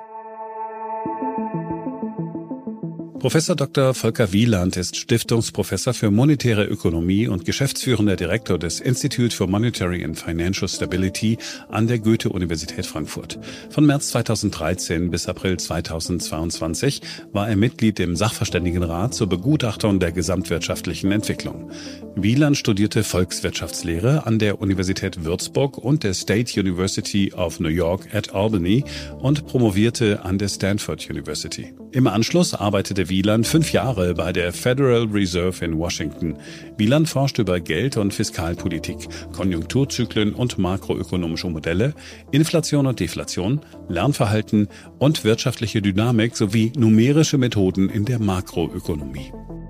Professor Doktor Volker Wieland ist Stiftungsprofessor für monetäre Ökonomie und geschäftsführender Direktor des Institute for Monetary and Financial Stability an der Goethe-Universität Frankfurt. Von März zweitausenddreizehn bis April zweitausendzweiundzwanzig war er Mitglied im Sachverständigenrat zur Begutachtung der gesamtwirtschaftlichen Entwicklung. Wieland studierte Volkswirtschaftslehre an der Universität Würzburg und der State University of New York at Albany und promovierte an der Stanford University. Im Anschluss arbeitete Wieland fünf Jahre bei der Federal Reserve in Washington. Wieland forscht über Geld- und Fiskalpolitik, Konjunkturzyklen und makroökonomische Modelle, Inflation und Deflation, Lernverhalten und wirtschaftliche Dynamik sowie numerische Methoden in der Makroökonomie.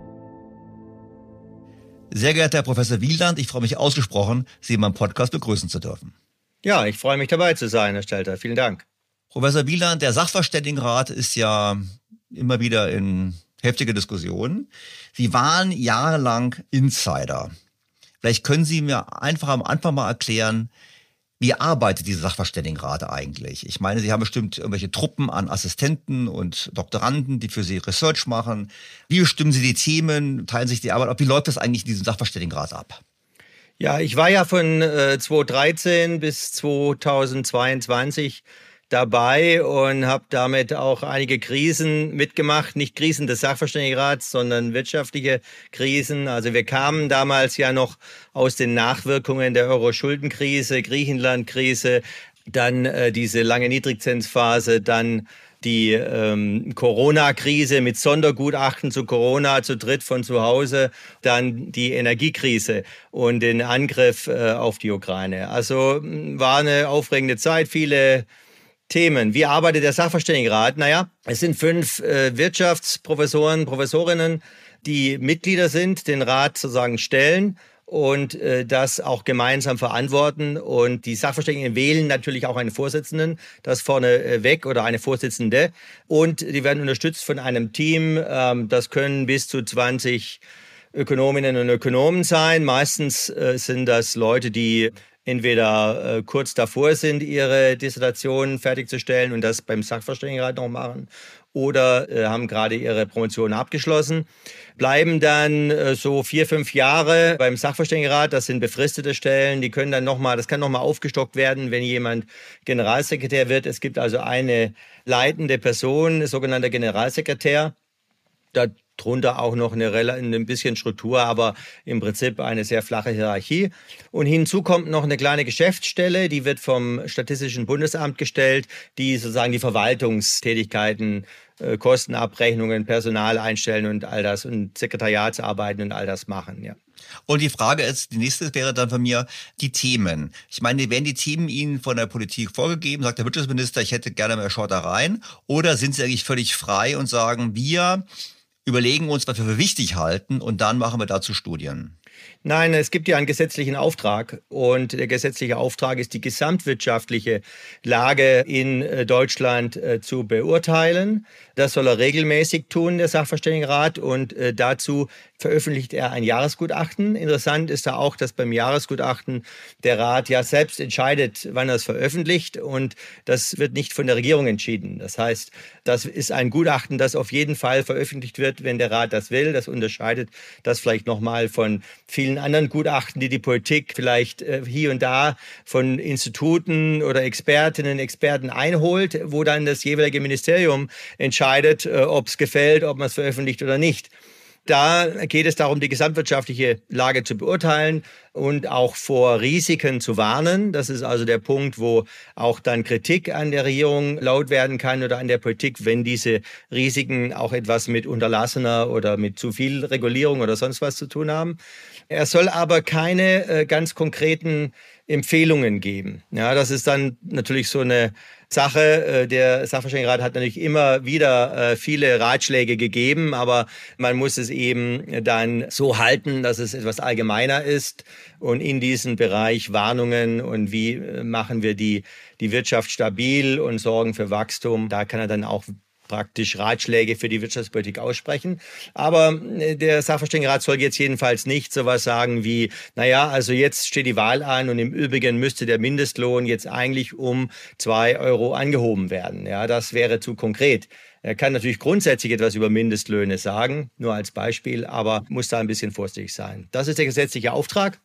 Sehr geehrter Herr Professor Wieland, ich freue mich ausgesprochen, Sie in meinem Podcast begrüßen zu dürfen.
Ja, ich freue mich dabei zu sein, Herr Stelter. Vielen Dank.
Professor Wieland, der Sachverständigenrat ist ja immer wieder in heftige Diskussionen. Sie waren jahrelang Insider. Vielleicht können Sie mir einfach am Anfang mal erklären, wie arbeitet dieser Sachverständigenrat eigentlich? Ich meine, Sie haben bestimmt irgendwelche Truppen an Assistenten und Doktoranden, die für Sie Research machen. Wie bestimmen Sie die Themen, teilen sich die Arbeit ab? Wie läuft das eigentlich in diesem Sachverständigenrat ab?
Ja, ich war ja von äh, zweitausenddreizehn bis zweitausendzweiundzwanzig dabei und habe damit auch einige Krisen mitgemacht. Nicht Krisen des Sachverständigenrats, sondern wirtschaftliche Krisen. Also wir kamen damals ja noch aus den Nachwirkungen der Euro-Schuldenkrise, Griechenland-Krise, dann äh, diese lange Niedrigzinsphase, dann die ähm, Corona-Krise mit Sondergutachten zu Corona zu dritt von zu Hause, dann die Energiekrise und den Angriff äh, auf die Ukraine. Also war eine aufregende Zeit, viele Themen. Wie arbeitet der Sachverständigenrat? Naja, es sind fünf äh, Wirtschaftsprofessoren, Professorinnen, die Mitglieder sind, den Rat sozusagen stellen und äh, das auch gemeinsam verantworten. Und die Sachverständigen wählen natürlich auch einen Vorsitzenden, das vorne äh, weg oder eine Vorsitzende. Und die werden unterstützt von einem Team, ähm, das können bis zu zwanzig Ökonominnen und Ökonomen sein. Meistens äh, sind das Leute, die entweder äh, kurz davor sind, ihre Dissertation fertigzustellen und das beim Sachverständigenrat noch machen oder äh, haben gerade ihre Promotion abgeschlossen, bleiben dann äh, so vier, fünf Jahre beim Sachverständigenrat. Das sind befristete Stellen, die können dann nochmal, das kann nochmal aufgestockt werden, wenn jemand Generalsekretär wird. Es gibt also eine leitende Person, sogenannter Generalsekretär. Da drunter auch noch eine, ein bisschen Struktur, aber im Prinzip eine sehr flache Hierarchie. Und hinzu kommt noch eine kleine Geschäftsstelle, die wird vom Statistischen Bundesamt gestellt, die sozusagen die Verwaltungstätigkeiten, äh, Kostenabrechnungen, Personal einstellen und all das und Sekretariatsarbeiten und all das machen, ja.
Und die Frage ist, die nächste wäre dann von mir, die Themen. Ich meine, werden die Themen Ihnen von der Politik vorgegeben? Sagt der Wirtschaftsminister, ich hätte gerne mehr Schottereien? Oder sind Sie eigentlich völlig frei und sagen, wir überlegen uns, was wir für wichtig halten und dann machen wir dazu Studien?
Nein, es gibt ja einen gesetzlichen Auftrag und der gesetzliche Auftrag ist, die gesamtwirtschaftliche Lage in Deutschland äh, zu beurteilen. Das soll er regelmäßig tun, der Sachverständigenrat, und äh, dazu veröffentlicht er ein Jahresgutachten. Interessant ist da auch, dass beim Jahresgutachten der Rat ja selbst entscheidet, wann er es veröffentlicht, und das wird nicht von der Regierung entschieden. Das heißt, das ist ein Gutachten, das auf jeden Fall veröffentlicht wird, wenn der Rat das will. Das unterscheidet das vielleicht nochmal von vielen anderen Gutachten, die die Politik vielleicht äh, hier und da von Instituten oder Expertinnen, Experten einholt, wo dann das jeweilige Ministerium entscheidet, äh, ob es gefällt, ob man es veröffentlicht oder nicht. Da geht es darum, die gesamtwirtschaftliche Lage zu beurteilen und auch vor Risiken zu warnen. Das ist also der Punkt, wo auch dann Kritik an der Regierung laut werden kann oder an der Politik, wenn diese Risiken auch etwas mit unterlassener oder mit zu viel Regulierung oder sonst was zu tun haben. Er soll aber keine äh, ganz konkreten Empfehlungen geben. Ja, das ist dann natürlich so eine Sache. Der Sachverständigenrat hat natürlich immer wieder viele Ratschläge gegeben, aber man muss es eben dann so halten, dass es etwas allgemeiner ist und in diesem Bereich Warnungen und wie machen wir die, die Wirtschaft stabil und sorgen für Wachstum, da kann er dann auch praktisch Ratschläge für die Wirtschaftspolitik aussprechen. Aber der Sachverständigenrat soll jetzt jedenfalls nicht sowas sagen wie, naja, also jetzt steht die Wahl an und im Übrigen müsste der Mindestlohn jetzt eigentlich um zwei Euro angehoben werden. Ja, das wäre zu konkret. Er kann natürlich grundsätzlich etwas über Mindestlöhne sagen, nur als Beispiel, aber muss da ein bisschen vorsichtig sein. Das ist der gesetzliche Auftrag.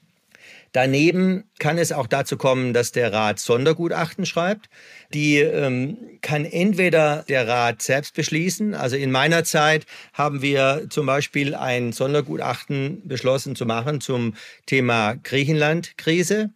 Daneben kann es auch dazu kommen, dass der Rat Sondergutachten schreibt. Die ähm, kann entweder der Rat selbst beschließen. Also in meiner Zeit haben wir zum Beispiel ein Sondergutachten beschlossen zu machen zum Thema Griechenland-Krise.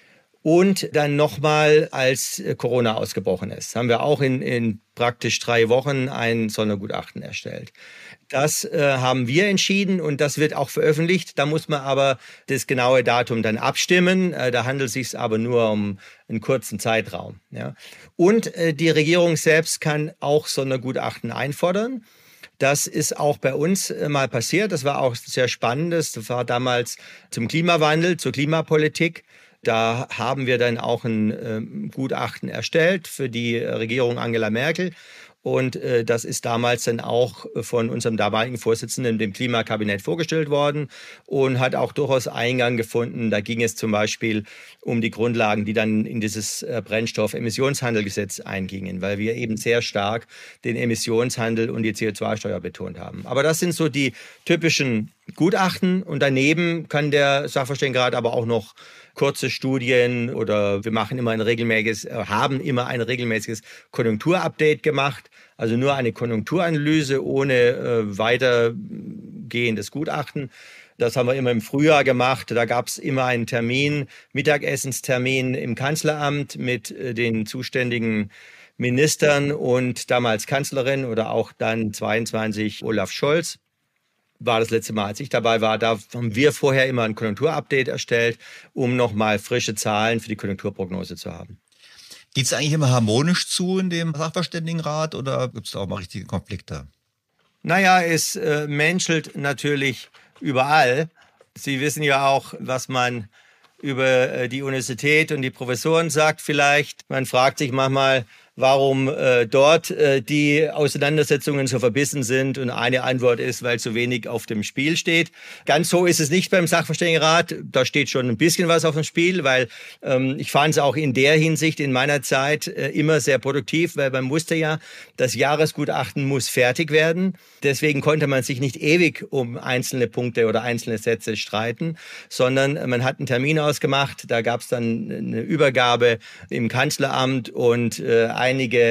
Und dann nochmal, als Corona ausgebrochen ist, haben wir auch in, in praktisch drei Wochen ein Sondergutachten erstellt. Das äh, haben wir entschieden und das wird auch veröffentlicht. Da muss man aber das genaue Datum dann abstimmen. Äh, da handelt es sich aber nur um einen kurzen Zeitraum. Ja. Und äh, die Regierung selbst kann auch Sondergutachten einfordern. Das ist auch bei uns mal passiert. Das war auch sehr spannend. Das war damals zum Klimawandel, zur Klimapolitik. Da haben wir dann auch ein äh, Gutachten erstellt für die Regierung Angela Merkel. Und äh, das ist damals dann auch von unserem damaligen Vorsitzenden, dem Klimakabinett, vorgestellt worden und hat auch durchaus Eingang gefunden. Da ging es zum Beispiel um die Grundlagen, die dann in dieses äh, Brennstoffemissionshandelgesetz eingingen, weil wir eben sehr stark den Emissionshandel und die C O zwei Steuer betont haben. Aber das sind so die typischen Gutachten. Und daneben kann der Sachverständigenrat aber auch noch kurze Studien oder wir machen immer ein regelmäßiges, haben immer ein regelmäßiges Konjunkturupdate gemacht. Also nur eine Konjunkturanalyse ohne äh, weitergehendes Gutachten. Das haben wir immer im Frühjahr gemacht. Da gab es immer einen Termin, Mittagessenstermin im Kanzleramt mit äh, den zuständigen Ministern und damals Kanzlerin oder auch dann zweiundzwanzig Olaf Scholz. War das letzte Mal, als ich dabei war. Da haben wir vorher immer ein Konjunkturupdate erstellt, um nochmal frische Zahlen für die Konjunkturprognose zu haben.
Geht es eigentlich immer harmonisch zu in dem Sachverständigenrat oder gibt es da auch mal richtige Konflikte?
Naja, es äh, menschelt natürlich überall. Sie wissen ja auch, was man über äh, die Universität und die Professoren sagt vielleicht. Man fragt sich manchmal, warum äh, dort äh, die Auseinandersetzungen so verbissen sind. Und eine Antwort ist, weil zu wenig auf dem Spiel steht. Ganz so ist es nicht beim Sachverständigenrat. Da steht schon ein bisschen was auf dem Spiel, weil ähm, ich fand es auch in der Hinsicht in meiner Zeit äh, immer sehr produktiv, weil man wusste ja, das Jahresgutachten muss fertig werden. Deswegen konnte man sich nicht ewig um einzelne Punkte oder einzelne Sätze streiten, sondern man hat einen Termin ausgemacht. Da gab es dann eine Übergabe im Kanzleramt und äh, einige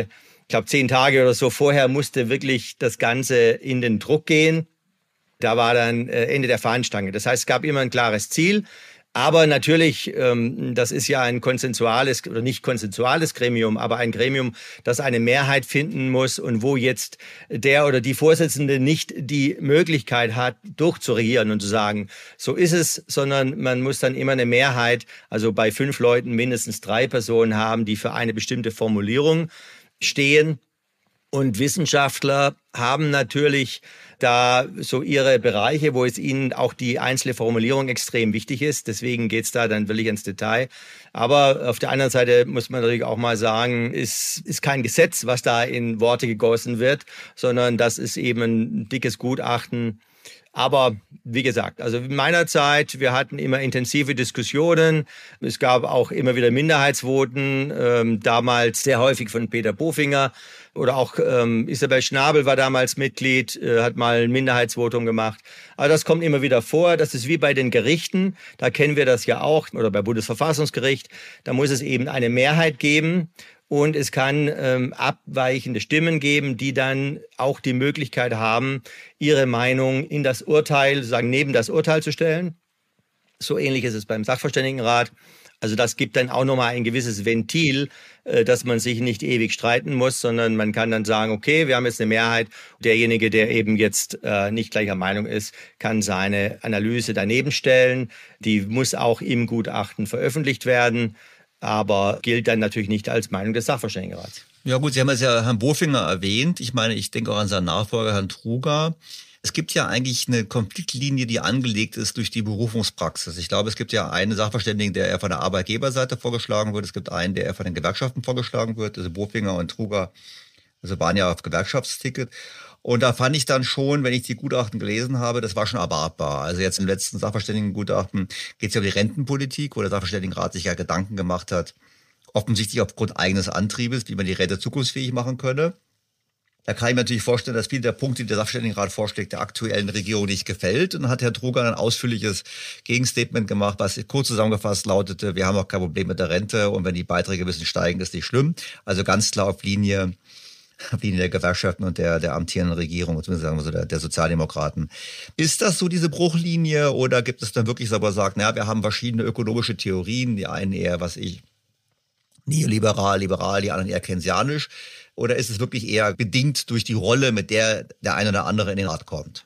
glaube, zehn Tage oder so vorher musste wirklich das Ganze in den Druck gehen. Da war dann Ende der Fahnenstange. Das heißt, es gab immer ein klares Ziel. Aber natürlich, ähm, das ist ja ein konsensuales oder nicht konsensuales Gremium, aber ein Gremium, das eine Mehrheit finden muss und wo jetzt der oder die Vorsitzende nicht die Möglichkeit hat, durchzuregieren und zu sagen, so ist es, sondern man muss dann immer eine Mehrheit, also bei fünf Leuten mindestens drei Personen haben, die für eine bestimmte Formulierung stehen. Und Wissenschaftler haben natürlich da so ihre Bereiche, wo es ihnen auch die einzelne Formulierung extrem wichtig ist. Deswegen geht's da dann wirklich ins Detail. Aber auf der anderen Seite muss man natürlich auch mal sagen, ist, ist kein Gesetz, was da in Worte gegossen wird, sondern das ist eben ein dickes Gutachten. Aber wie gesagt, also in meiner Zeit, wir hatten immer intensive Diskussionen. Es gab auch immer wieder Minderheitsvoten, ähm, damals sehr häufig von Peter Bofinger. Oder auch ähm, Isabel Schnabel war damals Mitglied, äh, hat mal ein Minderheitsvotum gemacht. Aber das kommt immer wieder vor. Das ist wie bei den Gerichten. Da kennen wir das ja auch. Oder beim Bundesverfassungsgericht. Da muss es eben eine Mehrheit geben. Und es kann ähm, abweichende Stimmen geben, die dann auch die Möglichkeit haben, ihre Meinung in das Urteil, sozusagen neben das Urteil zu stellen. So ähnlich ist es beim Sachverständigenrat. Also das gibt dann auch nochmal ein gewisses Ventil, äh, dass man sich nicht ewig streiten muss, sondern man kann dann sagen, okay, wir haben jetzt eine Mehrheit. Derjenige, der eben jetzt äh, nicht gleicher Meinung ist, kann seine Analyse daneben stellen. Die muss auch im Gutachten veröffentlicht werden, aber gilt dann natürlich nicht als Meinung des Sachverständigenrats.
Ja gut, Sie haben jetzt ja Herrn Bofinger erwähnt. Ich meine, ich denke auch an seinen Nachfolger, Herrn Truger. Es gibt ja eigentlich eine Konfliktlinie, die angelegt ist durch die Berufungspraxis. Ich glaube, es gibt ja einen Sachverständigen, der eher von der Arbeitgeberseite vorgeschlagen wird. Es gibt einen, der eher von den Gewerkschaften vorgeschlagen wird. Also Bofinger und Truger, also waren ja auf Gewerkschaftsticket. Und da fand ich dann schon, wenn ich die Gutachten gelesen habe, das war schon erwartbar. Also jetzt im letzten Sachverständigengutachten geht es ja um die Rentenpolitik, wo der Sachverständigenrat sich ja Gedanken gemacht hat, offensichtlich aufgrund eigenes Antriebes, wie man die Rente zukunftsfähig machen könne. Da kann ich mir natürlich vorstellen, dass viele der Punkte, die der Sachverständigenrat vorschlägt, der aktuellen Regierung nicht gefällt. Und dann hat Herr Truger ein ausführliches Gegenstatement gemacht, was kurz zusammengefasst lautete, wir haben auch kein Problem mit der Rente und wenn die Beiträge ein bisschen steigen, ist nicht schlimm. Also ganz klar auf Linie, auf Linie der Gewerkschaften und der, der amtierenden Regierung, zumindest sagen wir so, der, der Sozialdemokraten. Ist das so diese Bruchlinie oder gibt es dann wirklich so, aber sagt, naja, wir haben verschiedene ökonomische Theorien, die einen eher, was ich, neoliberal, liberal, die anderen eher keynesianisch? Oder ist es wirklich eher bedingt durch die Rolle, mit der der eine oder andere in den Rat kommt?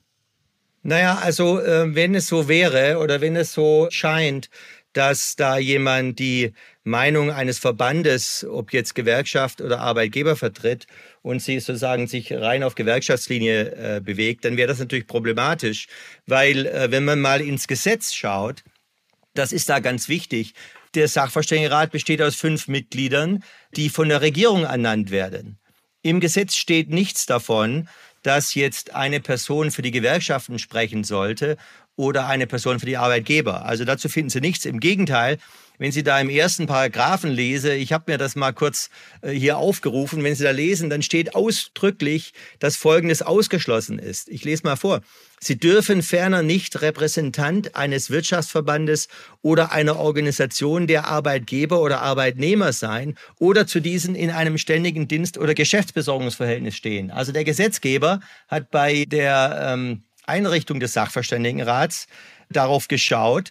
Naja, also äh, wenn es so wäre oder wenn es so scheint, dass da jemand die Meinung eines Verbandes, ob jetzt Gewerkschaft oder Arbeitgeber vertritt und sie sozusagen sich rein auf Gewerkschaftslinie äh, bewegt, dann wäre das natürlich problematisch, weil äh, wenn man mal ins Gesetz schaut, das ist da ganz wichtig. Der Sachverständigenrat besteht aus fünf Mitgliedern, die von der Regierung ernannt werden. Im Gesetz steht nichts davon, dass jetzt eine Person für die Gewerkschaften sprechen sollte oder eine Person für die Arbeitgeber. Also dazu finden Sie nichts. Im Gegenteil, wenn Sie da im ersten Paragraphen lesen, ich habe mir das mal kurz äh, hier aufgerufen, wenn Sie da lesen, dann steht ausdrücklich, dass Folgendes ausgeschlossen ist. Ich lese mal vor. Sie dürfen ferner nicht Repräsentant eines Wirtschaftsverbandes oder einer Organisation der Arbeitgeber oder Arbeitnehmer sein oder zu diesen in einem ständigen Dienst- oder Geschäftsbesorgungsverhältnis stehen. Also der Gesetzgeber hat bei der ähm, Einrichtung des Sachverständigenrats darauf geschaut,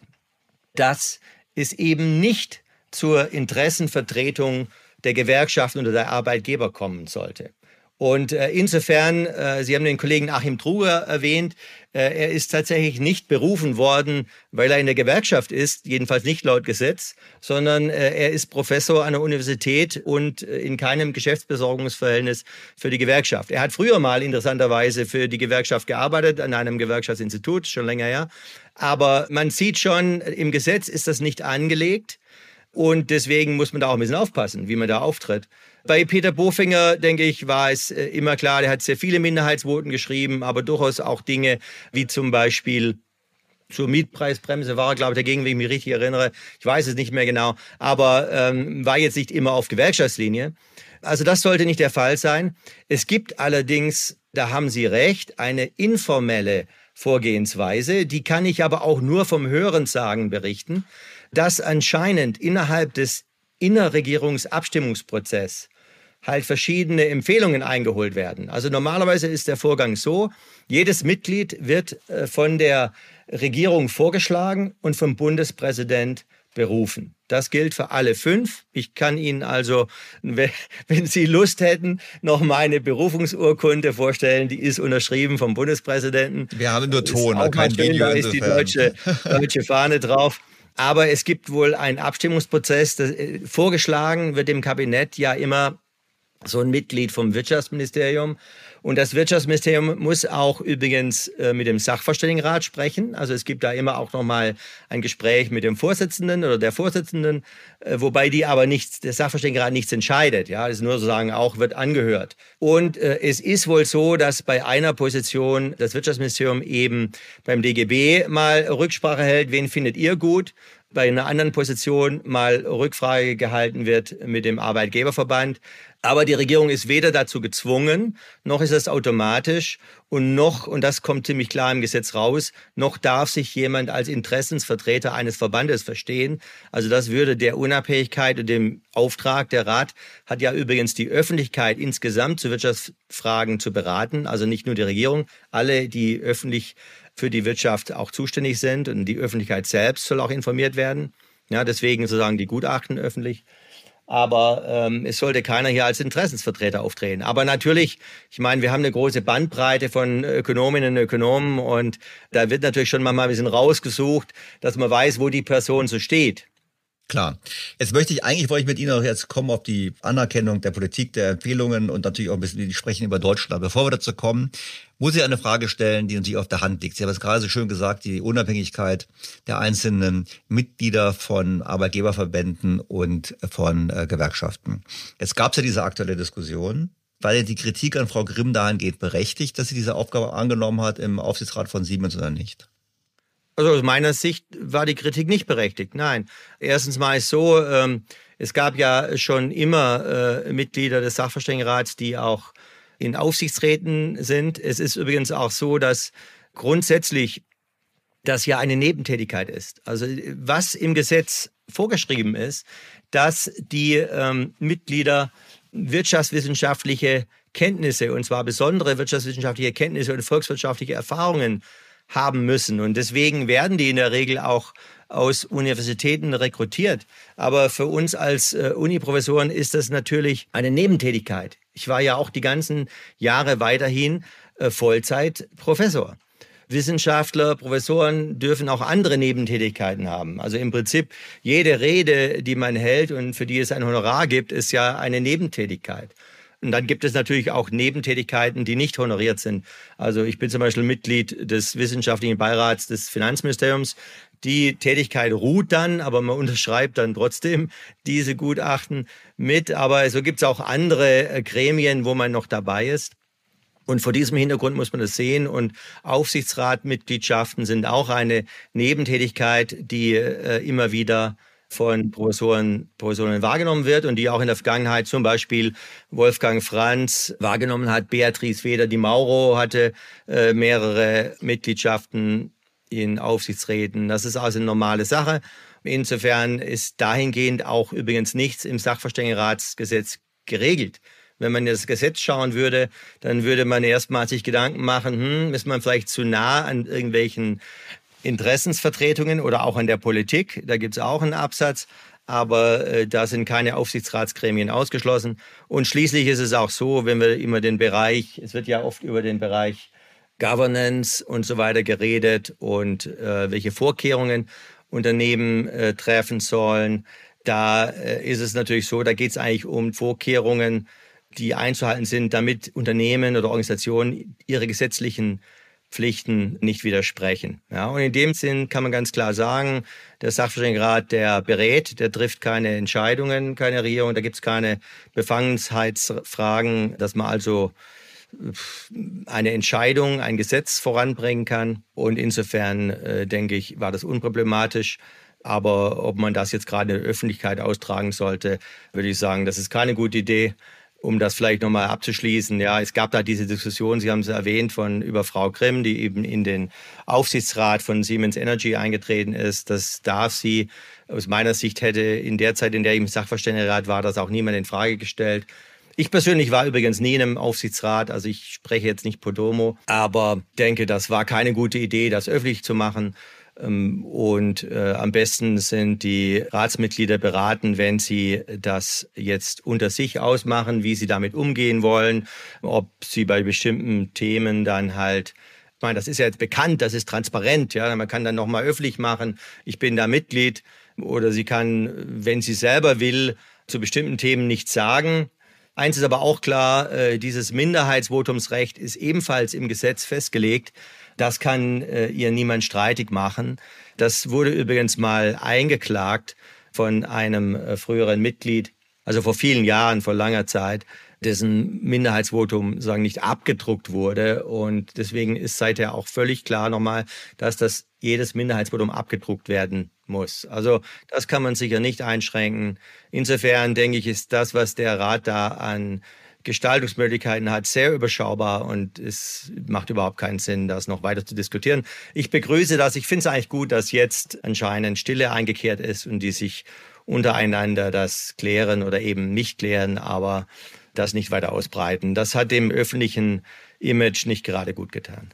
dass es eben nicht zur Interessenvertretung der Gewerkschaften oder der Arbeitgeber kommen sollte. Und äh, insofern, äh, Sie haben den Kollegen Achim Truger erwähnt, äh, er ist tatsächlich nicht berufen worden, weil er in der Gewerkschaft ist, jedenfalls nicht laut Gesetz, sondern äh, er ist Professor an der Universität und äh, in keinem Geschäftsbesorgungsverhältnis für die Gewerkschaft. Er hat früher mal interessanterweise für die Gewerkschaft gearbeitet, an einem Gewerkschaftsinstitut, schon länger her. Aber man sieht schon, im Gesetz ist das nicht angelegt und deswegen muss man da auch ein bisschen aufpassen, wie man da auftritt. Bei Peter Bofinger, denke ich, war es immer klar, der hat sehr viele Minderheitsvoten geschrieben, aber durchaus auch Dinge wie zum Beispiel zur Mietpreisbremse war er, glaube ich, dagegen, wenn ich mich richtig erinnere. Ich weiß es nicht mehr genau, aber ähm, war jetzt nicht immer auf Gewerkschaftslinie. Also das sollte nicht der Fall sein. Es gibt allerdings, da haben Sie recht, eine informelle Vorgehensweise, die kann ich aber auch nur vom Hörensagen berichten, dass anscheinend innerhalb des Innerregierungsabstimmungsprozesses halt verschiedene Empfehlungen eingeholt werden. Also normalerweise ist der Vorgang so, jedes Mitglied wird von der Regierung vorgeschlagen und vom Bundespräsident berufen. Das gilt für alle fünf. Ich kann Ihnen also, wenn Sie Lust hätten, noch meine Berufungsurkunde vorstellen. Die ist unterschrieben vom Bundespräsidenten.
Wir haben nur Ton,
auch
kein
schön,
Video.
Da ist die deutsche, deutsche Fahne drauf. Aber es gibt wohl einen Abstimmungsprozess. Das, vorgeschlagen wird dem Kabinett ja immer so ein Mitglied vom Wirtschaftsministerium. Und das Wirtschaftsministerium muss auch übrigens äh, mit dem Sachverständigenrat sprechen. Also es gibt da immer auch nochmal ein Gespräch mit dem Vorsitzenden oder der Vorsitzenden, äh, wobei die aber nichts, der Sachverständigenrat nichts entscheidet. Ja, das ist nur sozusagen auch, wird angehört. Und äh, es ist wohl so, dass bei einer Position das Wirtschaftsministerium eben beim D G B mal Rücksprache hält, wen findet ihr gut? Bei einer anderen Position mal Rückfrage gehalten wird mit dem Arbeitgeberverband. Aber die Regierung ist weder dazu gezwungen, noch ist das automatisch und noch, und das kommt ziemlich klar im Gesetz raus, noch darf sich jemand als Interessensvertreter eines Verbandes verstehen. Also das würde der Unabhängigkeit und dem Auftrag, der Rat hat ja übrigens die Öffentlichkeit insgesamt zu Wirtschaftsfragen zu beraten, also nicht nur die Regierung, alle, die öffentlich für die Wirtschaft auch zuständig sind und die Öffentlichkeit selbst soll auch informiert werden. Ja, deswegen sozusagen die Gutachten öffentlich. Aber ähm, es sollte keiner hier als Interessensvertreter auftreten. Aber natürlich, ich meine, wir haben eine große Bandbreite von Ökonominnen und Ökonomen und da wird natürlich schon mal ein bisschen rausgesucht, dass man weiß, wo die Person so steht.
Klar. Jetzt möchte ich eigentlich, wollte ich mit Ihnen auch jetzt kommen auf die Anerkennung der Politik, der Empfehlungen und natürlich auch ein bisschen die sprechen über Deutschland. Bevor wir dazu kommen, muss ich eine Frage stellen, die natürlich auf der Hand liegt. Sie haben es gerade so schön gesagt, die Unabhängigkeit der einzelnen Mitglieder von Arbeitgeberverbänden und von äh, Gewerkschaften. Jetzt gab es ja diese aktuelle Diskussion. War ja die Kritik an Frau Grimm dahingehend berechtigt, dass sie diese Aufgabe angenommen hat im Aufsichtsrat von Siemens oder nicht?
Also aus meiner Sicht war die Kritik nicht berechtigt, nein. Erstens mal ist so, ähm, es gab ja schon immer äh, Mitglieder des Sachverständigenrats, die auch in Aufsichtsräten sind. Es ist übrigens auch so, dass grundsätzlich das ja eine Nebentätigkeit ist. Also was im Gesetz vorgeschrieben ist, dass die ähm, Mitglieder wirtschaftswissenschaftliche Kenntnisse, und zwar besondere wirtschaftswissenschaftliche Kenntnisse und volkswirtschaftliche Erfahrungen haben müssen. Und deswegen werden die in der Regel auch aus Universitäten rekrutiert. Aber für uns als äh, Uniprofessoren ist das natürlich eine Nebentätigkeit. Ich war ja auch die ganzen Jahre weiterhin äh, Vollzeitprofessor. Wissenschaftler, Professoren dürfen auch andere Nebentätigkeiten haben. Also im Prinzip jede Rede, die man hält und für die es ein Honorar gibt, ist ja eine Nebentätigkeit. Und dann gibt es natürlich auch Nebentätigkeiten, die nicht honoriert sind. Also ich bin zum Beispiel Mitglied des wissenschaftlichen Beirats des Finanzministeriums. Die Tätigkeit ruht dann, aber man unterschreibt dann trotzdem diese Gutachten mit. Aber so gibt es auch andere Gremien, wo man noch dabei ist. Und vor diesem Hintergrund muss man das sehen. Und Aufsichtsratmitgliedschaften sind auch eine Nebentätigkeit, die äh, immer wieder von Professoren, Professoren wahrgenommen wird und die auch in der Vergangenheit zum Beispiel Wolfgang Franz wahrgenommen hat. Beatrice Weder Di Mauro hatte äh, mehrere Mitgliedschaften in Aufsichtsräten. Das ist also eine normale Sache. Insofern ist dahingehend auch übrigens nichts im Sachverständigenratsgesetz geregelt. Wenn man das Gesetz schauen würde, dann würde man erstmal sich Gedanken machen, hm, ist man vielleicht zu nah an irgendwelchen Interessensvertretungen oder auch an der Politik. Da gibt es auch einen Absatz, aber äh, da sind keine Aufsichtsratsgremien ausgeschlossen. Und schließlich ist es auch so, wenn wir immer den Bereich, es wird ja oft über den Bereich Governance und so weiter geredet und äh, welche Vorkehrungen Unternehmen äh, treffen sollen. Da äh, ist es natürlich so, da geht es eigentlich um Vorkehrungen, die einzuhalten sind, damit Unternehmen oder Organisationen ihre gesetzlichen Pflichten nicht widersprechen. Ja, und in dem Sinn kann man ganz klar sagen, der Sachverständigenrat, der berät, der trifft keine Entscheidungen, keine Regierung, da gibt es keine Befangenheitsfragen, dass man also eine Entscheidung, ein Gesetz voranbringen kann. Und insofern, äh, denke ich, war das unproblematisch. Aber ob man das jetzt gerade in der Öffentlichkeit austragen sollte, würde ich sagen, das ist keine gute Idee. Um das vielleicht nochmal abzuschließen, ja, es gab da diese Diskussion, Sie haben es erwähnt, von über Frau Grimm, die eben in den Aufsichtsrat von Siemens Energy eingetreten ist. Das darf sie, aus meiner Sicht hätte in der Zeit, in der ich im Sachverständigenrat war, das auch niemand in Frage gestellt. Ich persönlich war übrigens nie in einem Aufsichtsrat, also ich spreche jetzt nicht Podemo, aber denke, das war keine gute Idee, das öffentlich zu machen. Und äh, am besten sind die Ratsmitglieder beraten, wenn sie das jetzt unter sich ausmachen, wie sie damit umgehen wollen, ob sie bei bestimmten Themen dann halt, ich meine, das ist ja jetzt bekannt, das ist transparent, ja, man kann dann nochmal öffentlich machen, ich bin da Mitglied, oder sie kann, wenn sie selber will, zu bestimmten Themen nichts sagen. Eins ist aber auch klar, äh, dieses Minderheitsvotumsrecht ist ebenfalls im Gesetz festgelegt. Das kann äh, ihr niemand streitig machen. Das wurde übrigens mal eingeklagt von einem äh, früheren Mitglied, also vor vielen Jahren, vor langer Zeit, dessen Minderheitsvotum sagen nicht abgedruckt wurde. Und deswegen ist seither auch völlig klar nochmal, dass das jedes Minderheitsvotum abgedruckt werden muss. Also das kann man sicher nicht einschränken. Insofern denke ich, ist das, was der Rat da an Gestaltungsmöglichkeiten hat, sehr überschaubar und es macht überhaupt keinen Sinn, das noch weiter zu diskutieren. Ich begrüße das. Ich finde es eigentlich gut, dass jetzt anscheinend Stille eingekehrt ist und die sich untereinander das klären oder eben nicht klären, aber das nicht weiter ausbreiten. Das hat dem öffentlichen Image nicht gerade gut getan.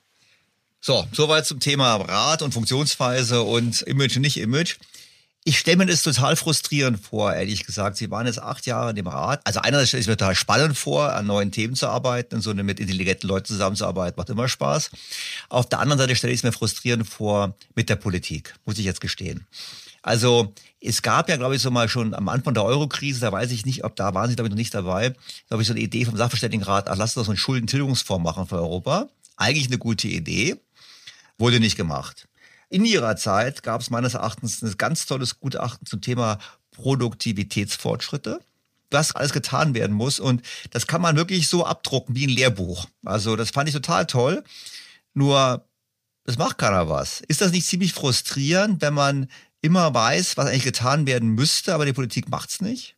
So, soweit zum Thema Rat und Funktionsweise und Image und nicht Image. Ich stelle mir das total frustrierend vor, ehrlich gesagt. Sie waren jetzt acht Jahre in dem Rat. Also einerseits stelle ich mir total spannend vor, an neuen Themen zu arbeiten und so mit intelligenten Leuten zusammenzuarbeiten, macht immer Spaß. Auf der anderen Seite stelle ich es mir frustrierend vor mit der Politik, muss ich jetzt gestehen. Also es gab ja, glaube ich, so mal schon am Anfang der Euro-Krise, da weiß ich nicht, ob da waren Sie, glaube ich, noch nicht dabei, glaube ich, so eine Idee vom Sachverständigenrat, ach, lass uns doch so einen Schuldentilgungsfonds machen für Europa. Eigentlich eine gute Idee, wurde nicht gemacht. In ihrer Zeit gab es meines Erachtens ein ganz tolles Gutachten zum Thema Produktivitätsfortschritte, was alles getan werden muss. Und das kann man wirklich so abdrucken wie ein Lehrbuch. Also das fand ich total toll. Nur, es macht keiner was. Ist das nicht ziemlich frustrierend, wenn man immer weiß, was eigentlich getan werden müsste, aber die Politik macht's nicht?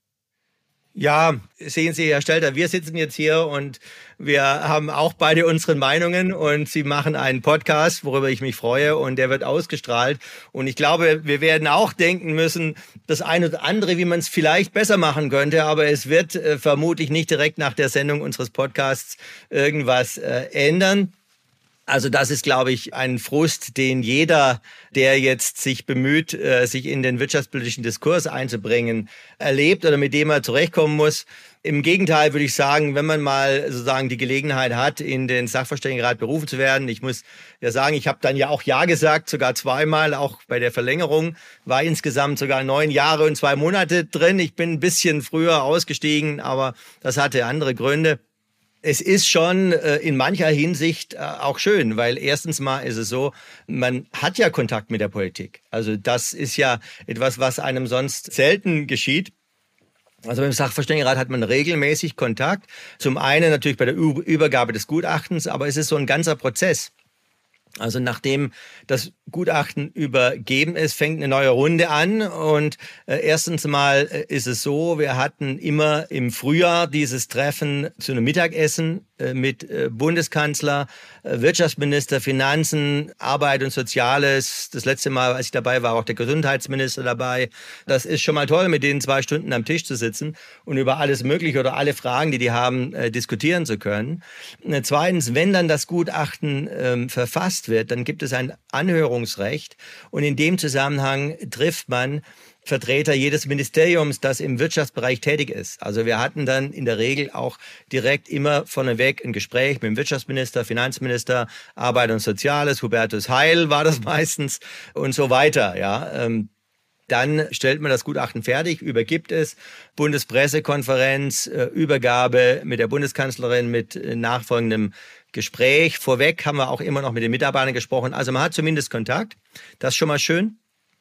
Ja, sehen Sie, Herr Stelter, wir sitzen jetzt hier und wir haben auch beide unsere Meinungen und Sie machen einen Podcast, worüber ich mich freue, und der wird ausgestrahlt. Und ich glaube, wir werden auch denken müssen, das eine oder andere, wie man es vielleicht besser machen könnte, aber es wird äh, vermutlich nicht direkt nach der Sendung unseres Podcasts irgendwas äh, ändern. Also das ist, glaube ich, ein Frust, den jeder, der jetzt sich bemüht, sich in den wirtschaftspolitischen Diskurs einzubringen, erlebt oder mit dem er zurechtkommen muss. Im Gegenteil würde ich sagen, wenn man mal sozusagen die Gelegenheit hat, in den Sachverständigenrat berufen zu werden. Ich muss ja sagen, ich habe dann ja auch Ja gesagt, sogar zweimal, auch bei der Verlängerung, war insgesamt sogar neun Jahre und zwei Monate drin. Ich bin ein bisschen früher ausgestiegen, aber das hatte andere Gründe. Es ist schon äh, in mancher Hinsicht äh, auch schön, weil erstens mal ist es so, man hat ja Kontakt mit der Politik. Also das ist ja etwas, was einem sonst selten geschieht. Also beim Sachverständigenrat hat man regelmäßig Kontakt. Zum einen natürlich bei der Ü- Übergabe des Gutachtens, aber es ist so ein ganzer Prozess. Also nachdem das Gutachten übergeben ist, fängt eine neue Runde an. Und äh, erstens mal äh, ist es so, wir hatten immer im Frühjahr dieses Treffen zu einem Mittagessen äh, mit äh, Bundeskanzler, äh, Wirtschaftsminister, Finanzen, Arbeit und Soziales. Das letzte Mal, als ich dabei war, auch der Gesundheitsminister dabei. Das ist schon mal toll, mit denen zwei Stunden am Tisch zu sitzen und über alles Mögliche oder alle Fragen, die die haben, äh, diskutieren zu können. Äh, zweitens, wenn dann das Gutachten äh, verfasst wird, dann gibt es ein Anhörungsrecht und in dem Zusammenhang trifft man Vertreter jedes Ministeriums, das im Wirtschaftsbereich tätig ist. Also wir hatten dann in der Regel auch direkt immer vorneweg ein Gespräch mit dem Wirtschaftsminister, Finanzminister, Arbeit und Soziales, Hubertus Heil war das meistens und so weiter, ja. Ähm, Dann stellt man das Gutachten fertig, übergibt es, Bundespressekonferenz, Übergabe mit der Bundeskanzlerin, mit nachfolgendem Gespräch. Vorweg haben wir auch immer noch mit den Mitarbeitern gesprochen. Also man hat zumindest Kontakt. Das ist schon mal schön.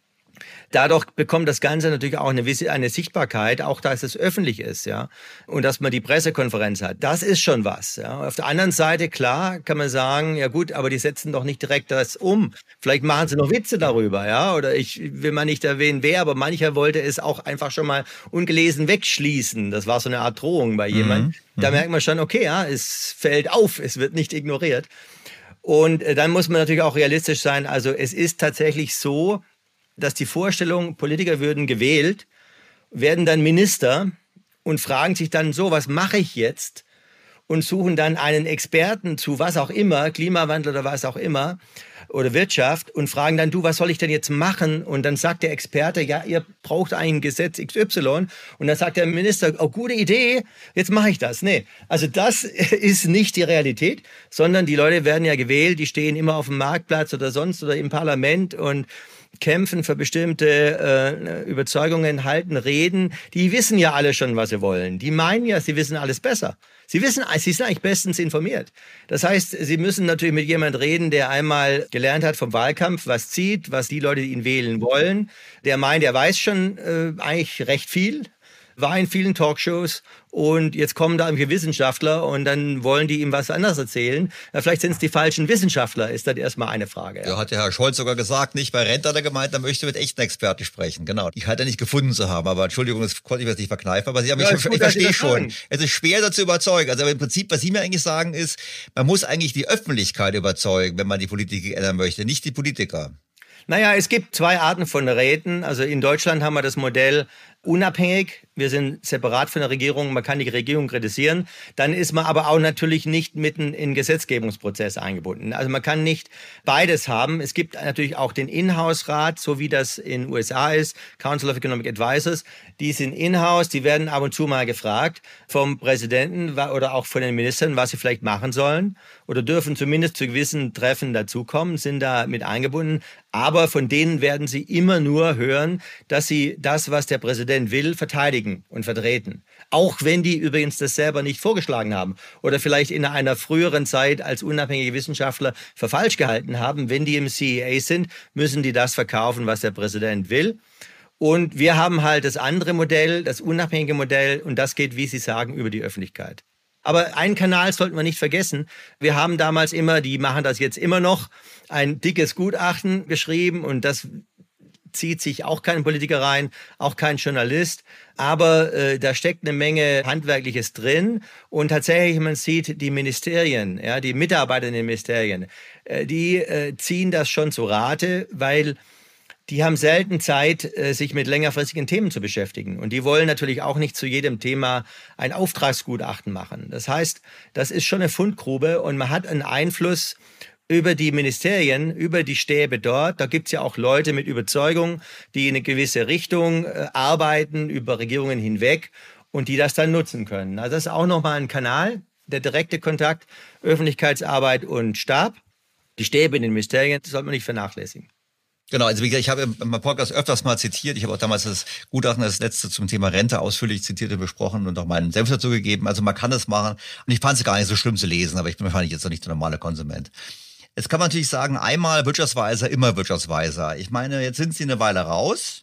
Dadurch bekommt das Ganze natürlich auch eine, eine Sichtbarkeit, auch dass es öffentlich ist, ja, und dass man die Pressekonferenz hat. Das ist schon was. Ja. Auf der anderen Seite, klar, kann man sagen, ja gut, aber die setzen doch nicht direkt das um. Vielleicht machen sie noch Witze darüber, ja, oder ich will mal nicht erwähnen, wer, aber mancher wollte es auch einfach schon mal ungelesen wegschließen. Das war so eine Art Drohung bei jemandem. Mhm. Da merkt man schon, okay, ja, es fällt auf, es wird nicht ignoriert. Und dann muss man natürlich auch realistisch sein. Also es ist tatsächlich so, dass die Vorstellung, Politiker würden gewählt, werden dann Minister und fragen sich dann so, was mache ich jetzt? Und suchen dann einen Experten zu was auch immer, Klimawandel oder was auch immer, oder Wirtschaft, und fragen dann, du, was soll ich denn jetzt machen? Und dann sagt der Experte, ja, ihr braucht ein Gesetz X Y. Und dann sagt der Minister, oh, gute Idee, jetzt mache ich das. Nee, also das ist nicht die Realität, sondern die Leute werden ja gewählt, die stehen immer auf dem Marktplatz oder sonst oder im Parlament und kämpfen für bestimmte äh, Überzeugungen, halten Reden. Die wissen ja alle schon, was sie wollen. Die meinen ja, sie wissen alles besser. Sie wissen, sie sind eigentlich bestens informiert. Das heißt, sie müssen natürlich mit jemandem reden, der einmal gelernt hat vom Wahlkampf, was zieht, was die Leute, die ihn wählen wollen. Der meint, er weiß schon äh, eigentlich recht viel, war in vielen Talkshows und jetzt kommen da irgendwelche Wissenschaftler und dann wollen die ihm was anderes erzählen. Ja, vielleicht sind es die falschen Wissenschaftler, ist das erstmal eine Frage. Ja,
ja, hat der Herr Scholz sogar gesagt, nicht bei Rente hat er gemeint, er möchte mit echten Experten sprechen. Genau. Ich halte er nicht gefunden zu haben, aber Entschuldigung, das konnte ich mir jetzt nicht verkneifen. Aber Sie haben, ja, ich, ich, ich verstehe schon. Es ist schwer, dazu überzeugen. Also im Prinzip, was Sie mir eigentlich sagen, ist, man muss eigentlich die Öffentlichkeit überzeugen, wenn man die Politik ändern möchte, nicht die Politiker.
Naja, es gibt zwei Arten von Räten. Also in Deutschland haben wir das Modell unabhängig. Wir sind separat von der Regierung. Man kann die Regierung kritisieren. Dann ist man aber auch natürlich nicht mitten in den Gesetzgebungsprozess eingebunden. Also man kann nicht beides haben. Es gibt natürlich auch den Inhouse-Rat, so wie das in den U S A ist, Council of Economic Advisors. Die sind in-house, die werden ab und zu mal gefragt vom Präsidenten oder auch von den Ministern, was sie vielleicht machen sollen oder dürfen zumindest zu gewissen Treffen dazukommen, sind da mit eingebunden. Aber von denen werden sie immer nur hören, dass sie das, was der Präsident will, verteidigen und vertreten. Auch wenn die übrigens das selber nicht vorgeschlagen haben oder vielleicht in einer früheren Zeit als unabhängige Wissenschaftler für falsch gehalten haben. Wenn die im C E A sind, müssen die das verkaufen, was der Präsident will. Und wir haben halt das andere Modell, das unabhängige Modell, und das geht, wie Sie sagen, über die Öffentlichkeit. Aber einen Kanal sollten wir nicht vergessen. Wir haben damals immer, die machen das jetzt immer noch, ein dickes Gutachten geschrieben und das zieht sich auch kein Politiker rein, auch kein Journalist. Aber äh, da steckt eine Menge Handwerkliches drin. Und tatsächlich, man sieht, die Ministerien, ja, die Mitarbeiter in den Ministerien, äh, die äh, ziehen das schon zu Rate, weil die haben selten Zeit, sich mit längerfristigen Themen zu beschäftigen. Und die wollen natürlich auch nicht zu jedem Thema ein Auftragsgutachten machen. Das heißt, das ist schon eine Fundgrube und man hat einen Einfluss über die Ministerien, über die Stäbe dort. Da gibt es ja auch Leute mit Überzeugung, die in eine gewisse Richtung äh, arbeiten, über Regierungen hinweg und die das dann nutzen können. Also das ist auch nochmal ein Kanal, der direkte Kontakt, Öffentlichkeitsarbeit und Stab. Die Stäbe in den Ministerien, das sollte man nicht vernachlässigen.
Genau, also wie gesagt, ich habe im Podcast öfters mal zitiert. Ich habe auch damals das Gutachten, das letzte zum Thema Rente ausführlich zitiert und besprochen und auch meinen Senf dazu gegeben. Also man kann das machen. Und ich fand es gar nicht so schlimm zu lesen, aber ich bin wahrscheinlich jetzt noch nicht der normale Konsument. Jetzt kann man natürlich sagen, einmal Wirtschaftsweiser, immer Wirtschaftsweiser. Ich meine, jetzt sind Sie eine Weile raus.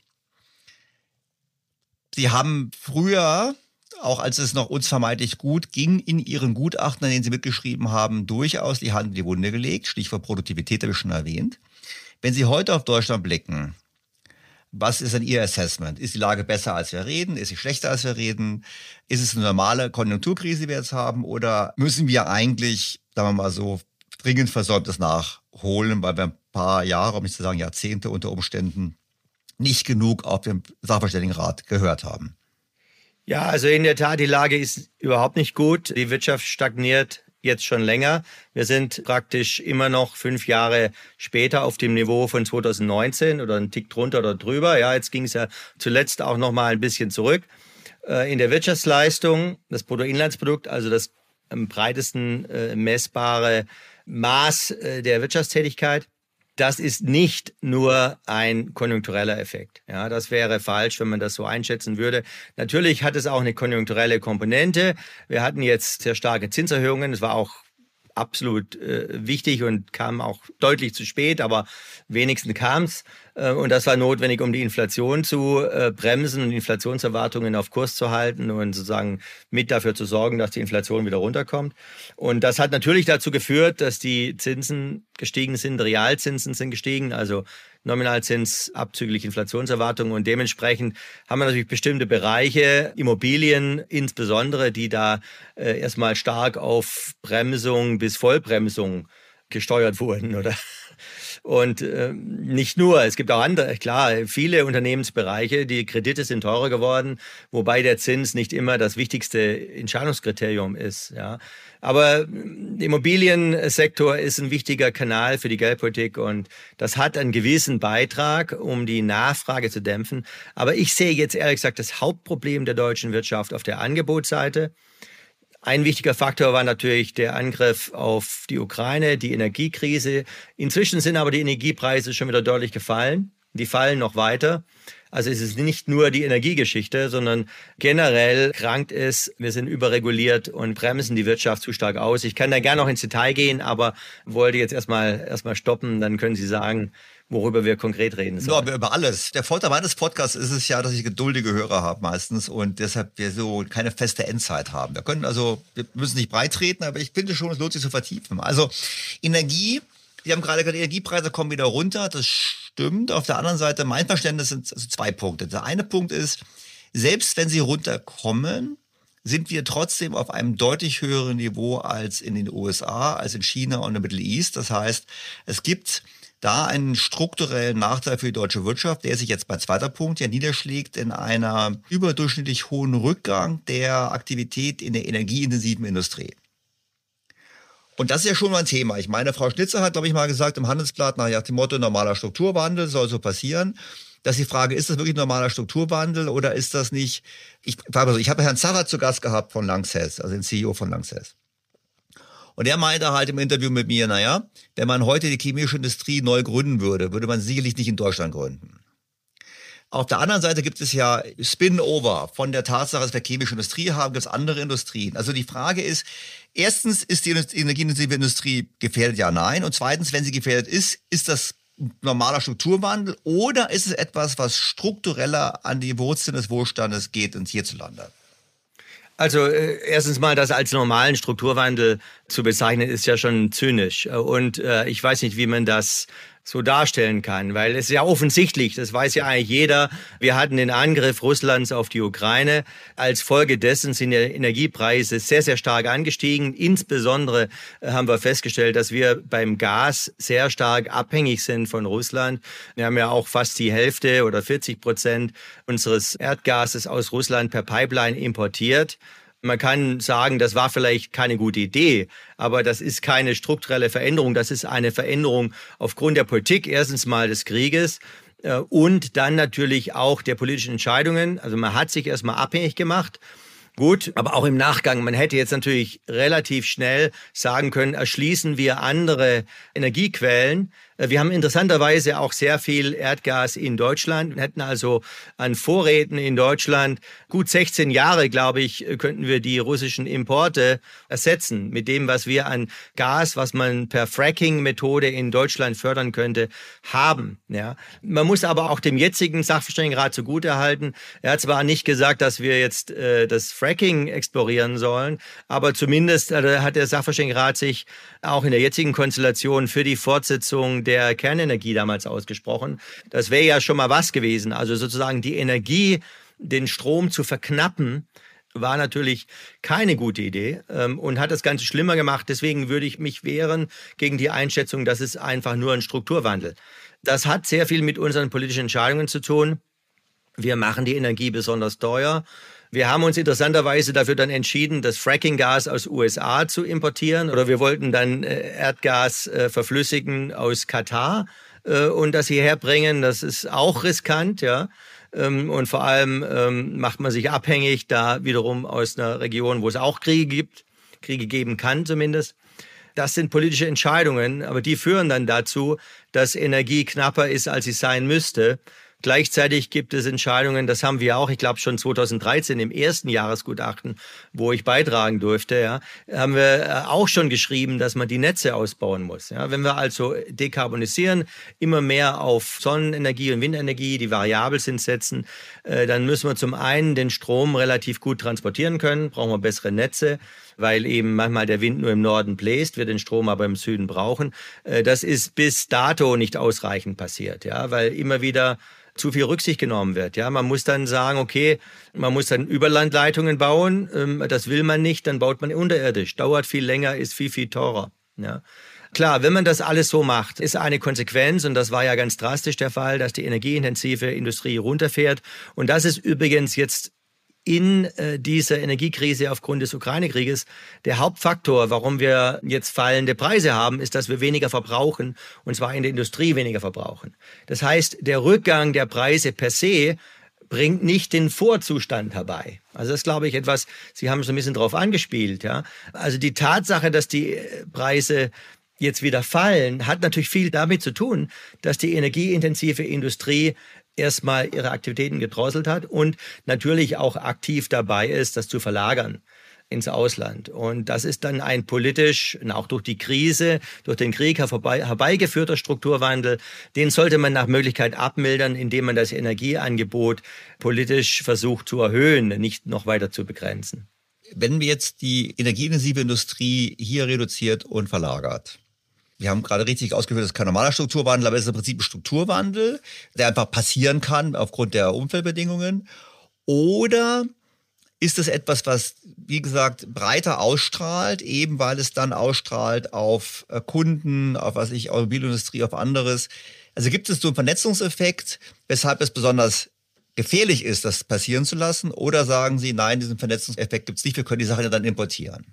Sie haben früher, auch als es noch uns vermeintlich gut ging, in Ihren Gutachten, an denen Sie mitgeschrieben haben, durchaus die Hand in die Wunde gelegt. Stichwort Produktivität habe ich schon erwähnt. Wenn Sie heute auf Deutschland blicken, was ist denn Ihr Assessment? Ist die Lage besser, als wir reden? Ist sie schlechter, als wir reden? Ist es eine normale Konjunkturkrise, die wir jetzt haben? Oder müssen wir eigentlich, sagen wir mal so, dringend Versäumtes nachholen, weil wir ein paar Jahre, um nicht zu sagen Jahrzehnte unter Umständen, nicht genug auf den Sachverständigenrat gehört haben?
Ja, also in der Tat, die Lage ist überhaupt nicht gut. Die Wirtschaft stagniert jetzt schon länger. Wir sind praktisch immer noch fünf Jahre später auf dem Niveau von zweitausendneunzehn oder einen Tick drunter oder drüber. Ja, jetzt ging es ja zuletzt auch noch mal ein bisschen zurück. In der Wirtschaftsleistung, das Bruttoinlandsprodukt, also das am breitesten äh, messbare Maß äh, der Wirtschaftstätigkeit, das ist nicht nur ein konjunktureller Effekt. Ja, das wäre falsch, wenn man das so einschätzen würde. Natürlich hat es auch eine konjunkturelle Komponente. Wir hatten jetzt sehr starke Zinserhöhungen. Es war auch absolut äh, wichtig und kam auch deutlich zu spät, aber wenigstens kam es. Äh, und das war notwendig, um die Inflation zu äh, bremsen und die Inflationserwartungen auf Kurs zu halten und sozusagen mit dafür zu sorgen, dass die Inflation wieder runterkommt. Und das hat natürlich dazu geführt, dass die Zinsen gestiegen sind, Realzinsen sind gestiegen, also Nominalzins abzüglich Inflationserwartungen, und dementsprechend haben wir natürlich bestimmte Bereiche, Immobilien insbesondere, die da äh, erstmal stark auf Bremsung bis Vollbremsung gesteuert wurden oder Und äh, nicht nur, es gibt auch andere, klar, viele Unternehmensbereiche, die Kredite sind teurer geworden, wobei der Zins nicht immer das wichtigste Entscheidungskriterium ist. Ja. Aber der Immobiliensektor ist ein wichtiger Kanal für die Geldpolitik und das hat einen gewissen Beitrag, um die Nachfrage zu dämpfen. Aber ich sehe jetzt ehrlich gesagt das Hauptproblem der deutschen Wirtschaft auf der Angebotsseite. Ein wichtiger Faktor war natürlich der Angriff auf die Ukraine, die Energiekrise. Inzwischen sind aber die Energiepreise schon wieder deutlich gefallen. Die fallen noch weiter. Also es ist nicht nur die Energiegeschichte, sondern generell krankt es. Wir sind überreguliert und bremsen die Wirtschaft zu stark aus. Ich kann da gerne noch ins Detail gehen, aber wollte jetzt erstmal erstmal stoppen. Dann können Sie sagen, worüber wir konkret reden sollen.
Ja, über alles. Der Vorteil meines Podcasts ist es ja, dass ich geduldige Hörer habe meistens und deshalb wir so keine feste Endzeit haben. Wir können also, wir müssen nicht breit treten, aber ich finde schon, es lohnt sich zu vertiefen. Also Energie, Sie haben gerade gesagt, Energiepreise kommen wieder runter, das stimmt. Auf der anderen Seite, mein Verständnis sind also zwei Punkte. Der eine Punkt ist, selbst wenn sie runterkommen, sind wir trotzdem auf einem deutlich höheren Niveau als in den U S A, als in China und im Middle East. Das heißt, es gibt da einen strukturellen Nachteil für die deutsche Wirtschaft, der sich jetzt bei zweiter Punkt ja niederschlägt in einer überdurchschnittlich hohen Rückgang der Aktivität in der energieintensiven Industrie. Und das ist ja schon mal ein Thema. Ich meine, Frau Schnitzer hat, glaube ich, mal gesagt im Handelsblatt nach dem Motto normaler Strukturwandel soll so passieren. Dass die Frage, ist das wirklich ein normaler Strukturwandel oder ist das nicht, ich, ich habe Herrn Zacher zu Gast gehabt von Lanxess, also den C E O von Lanxess. Und er meinte halt im Interview mit mir, naja, wenn man heute die chemische Industrie neu gründen würde, würde man sicherlich nicht in Deutschland gründen. Auf der anderen Seite gibt es ja Spin-over von der Tatsache, dass wir chemische Industrie haben, gibt es andere Industrien. Also die Frage ist, erstens, ist die energieintensive Industrie gefährdet? Ja, nein. Und zweitens, wenn sie gefährdet ist, ist das normaler Strukturwandel oder ist es etwas, was struktureller an die Wurzeln des Wohlstandes geht ins hierzulande?
Also äh, erstens mal, das als normalen Strukturwandel zu bezeichnen, ist ja schon zynisch. Und äh, ich weiß nicht, wie man das so darstellen kann, weil es ist ja offensichtlich, das weiß ja eigentlich jeder, wir hatten den Angriff Russlands auf die Ukraine. Als Folge dessen sind die Energiepreise sehr, sehr stark angestiegen. Insbesondere haben wir festgestellt, dass wir beim Gas sehr stark abhängig sind von Russland. Wir haben ja auch fast die Hälfte oder vierzig Prozent unseres Erdgases aus Russland per Pipeline importiert. Man kann sagen, das war vielleicht keine gute Idee, aber das ist keine strukturelle Veränderung. Das ist eine Veränderung aufgrund der Politik, erstens mal des Krieges und dann natürlich auch der politischen Entscheidungen. Also man hat sich erstmal abhängig gemacht. Gut, aber auch im Nachgang, man hätte jetzt natürlich relativ schnell sagen können, erschließen wir andere Energiequellen. Wir haben interessanterweise auch sehr viel Erdgas in Deutschland, wir hätten also an Vorräten in Deutschland gut sechzehn Jahre, glaube ich, könnten wir die russischen Importe ersetzen mit dem, was wir an Gas, was man per Fracking-Methode in Deutschland fördern könnte, haben. Ja. Man muss aber auch dem jetzigen Sachverständigenrat zugutehalten. Er hat zwar nicht gesagt, dass wir jetzt äh, das Fracking explorieren sollen, aber zumindest äh, hat der Sachverständigenrat sich auch in der jetzigen Konstellation für die Fortsetzung der Kernenergie damals ausgesprochen. Das wäre ja schon mal was gewesen. Also sozusagen die Energie, den Strom zu verknappen, war natürlich keine gute Idee ähm, und hat das Ganze schlimmer gemacht. Deswegen würde ich mich wehren gegen die Einschätzung, das ist einfach nur ein Strukturwandel. Das hat sehr viel mit unseren politischen Entscheidungen zu tun. Wir machen die Energie besonders teuer. Wir haben uns interessanterweise dafür dann entschieden, das Fracking-Gas aus U S A zu importieren. Oder wir wollten dann Erdgas verflüssigen aus Katar und das hierher bringen. Das ist auch riskant, ja. Und vor allem macht man sich abhängig da wiederum aus einer Region, wo es auch Kriege gibt, Kriege geben kann zumindest. Das sind politische Entscheidungen, aber die führen dann dazu, dass Energie knapper ist, als sie sein müsste. Gleichzeitig gibt es Entscheidungen, das haben wir auch, ich glaube schon zweitausenddreizehn im ersten Jahresgutachten, wo ich beitragen durfte, ja, haben wir auch schon geschrieben, dass man die Netze ausbauen muss. Ja. Wenn wir also dekarbonisieren, immer mehr auf Sonnenenergie und Windenergie, die variabel sind, setzen, äh, dann müssen wir zum einen den Strom relativ gut transportieren können, brauchen wir bessere Netze, weil eben manchmal der Wind nur im Norden bläst, wir den Strom aber im Süden brauchen. Äh, das ist bis dato nicht ausreichend passiert, ja, weil immer wieder zu viel Rücksicht genommen wird. Ja, man muss dann sagen, okay, man muss dann Überlandleitungen bauen. Das will man nicht, dann baut man unterirdisch. Dauert viel länger, ist viel, viel teurer. Ja. Klar, wenn man das alles so macht, ist eine Konsequenz, und das war ja ganz drastisch der Fall, dass die energieintensive Industrie runterfährt. Und das ist übrigens jetzt in äh, dieser Energiekrise aufgrund des Ukraine-Krieges der Hauptfaktor, warum wir jetzt fallende Preise haben, ist, dass wir weniger verbrauchen, und zwar in der Industrie weniger verbrauchen. Das heißt, der Rückgang der Preise per se bringt nicht den Vorzustand herbei. Also das ist, glaube ich, etwas, Sie haben so ein bisschen drauf angespielt. Ja? Also die Tatsache, dass die Preise jetzt wieder fallen, hat natürlich viel damit zu tun, dass die energieintensive Industrie erstmal ihre Aktivitäten gedrosselt hat und natürlich auch aktiv dabei ist, das zu verlagern ins Ausland. Und das ist dann ein politisch, auch durch die Krise, durch den Krieg herbei, herbeigeführter Strukturwandel. Den sollte man nach Möglichkeit abmildern, indem man das Energieangebot politisch versucht zu erhöhen, nicht noch weiter zu begrenzen.
Wenn wir jetzt die energieintensive Industrie hier reduziert und verlagert, wir haben gerade richtig ausgeführt, das ist kein normaler Strukturwandel, aber es ist im Prinzip ein Strukturwandel, der einfach passieren kann aufgrund der Umweltbedingungen. Oder ist es etwas, was, wie gesagt, breiter ausstrahlt, eben weil es dann ausstrahlt auf Kunden, auf was ich, Automobilindustrie, auf anderes? Also gibt es so einen Vernetzungseffekt, weshalb es besonders gefährlich ist, das passieren zu lassen? Oder sagen Sie, nein, diesen Vernetzungseffekt gibt es nicht, wir können die Sache dann importieren?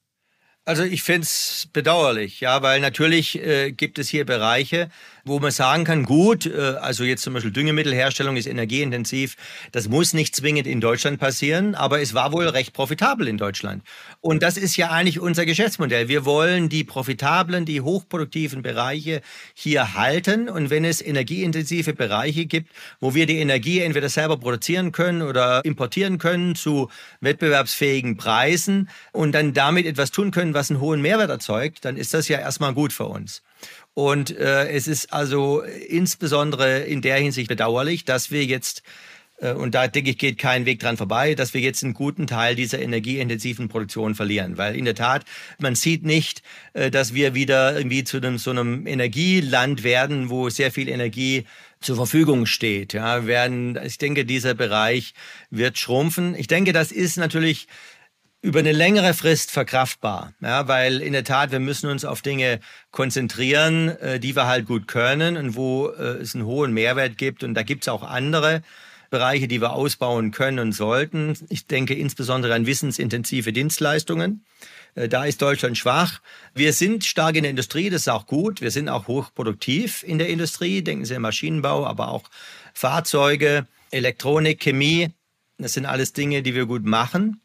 Also ich finde es bedauerlich, ja, weil natürlich äh, gibt es hier Bereiche, wo man sagen kann, gut, äh, also jetzt zum Beispiel Düngemittelherstellung ist energieintensiv, das muss nicht zwingend in Deutschland passieren, aber es war wohl recht profitabel in Deutschland. Und das ist ja eigentlich unser Geschäftsmodell. Wir wollen die profitablen, die hochproduktiven Bereiche hier halten, und wenn es energieintensive Bereiche gibt, wo wir die Energie entweder selber produzieren können oder importieren können zu wettbewerbsfähigen Preisen und dann damit etwas tun können, was einen hohen Mehrwert erzeugt, dann ist das ja erstmal gut für uns. Und äh, es ist also insbesondere in der Hinsicht bedauerlich, dass wir jetzt, äh, und da denke ich, geht kein Weg dran vorbei, dass wir jetzt einen guten Teil dieser energieintensiven Produktion verlieren. Weil in der Tat, man sieht nicht, äh, dass wir wieder irgendwie zu einem, so einem Energieland werden, wo sehr viel Energie zur Verfügung steht. Ja, werden, ich denke, dieser Bereich wird schrumpfen. Ich denke, das ist natürlich über eine längere Frist verkraftbar, ja, weil in der Tat, wir müssen uns auf Dinge konzentrieren, äh, die wir halt gut können und wo äh, es einen hohen Mehrwert gibt. Und da gibt es auch andere Bereiche, die wir ausbauen können und sollten. Ich denke insbesondere an wissensintensive Dienstleistungen. Äh, da ist Deutschland schwach. Wir sind stark in der Industrie, das ist auch gut. Wir sind auch hochproduktiv in der Industrie. Denken Sie an Maschinenbau, aber auch Fahrzeuge, Elektronik, Chemie. Das sind alles Dinge, die wir gut machen.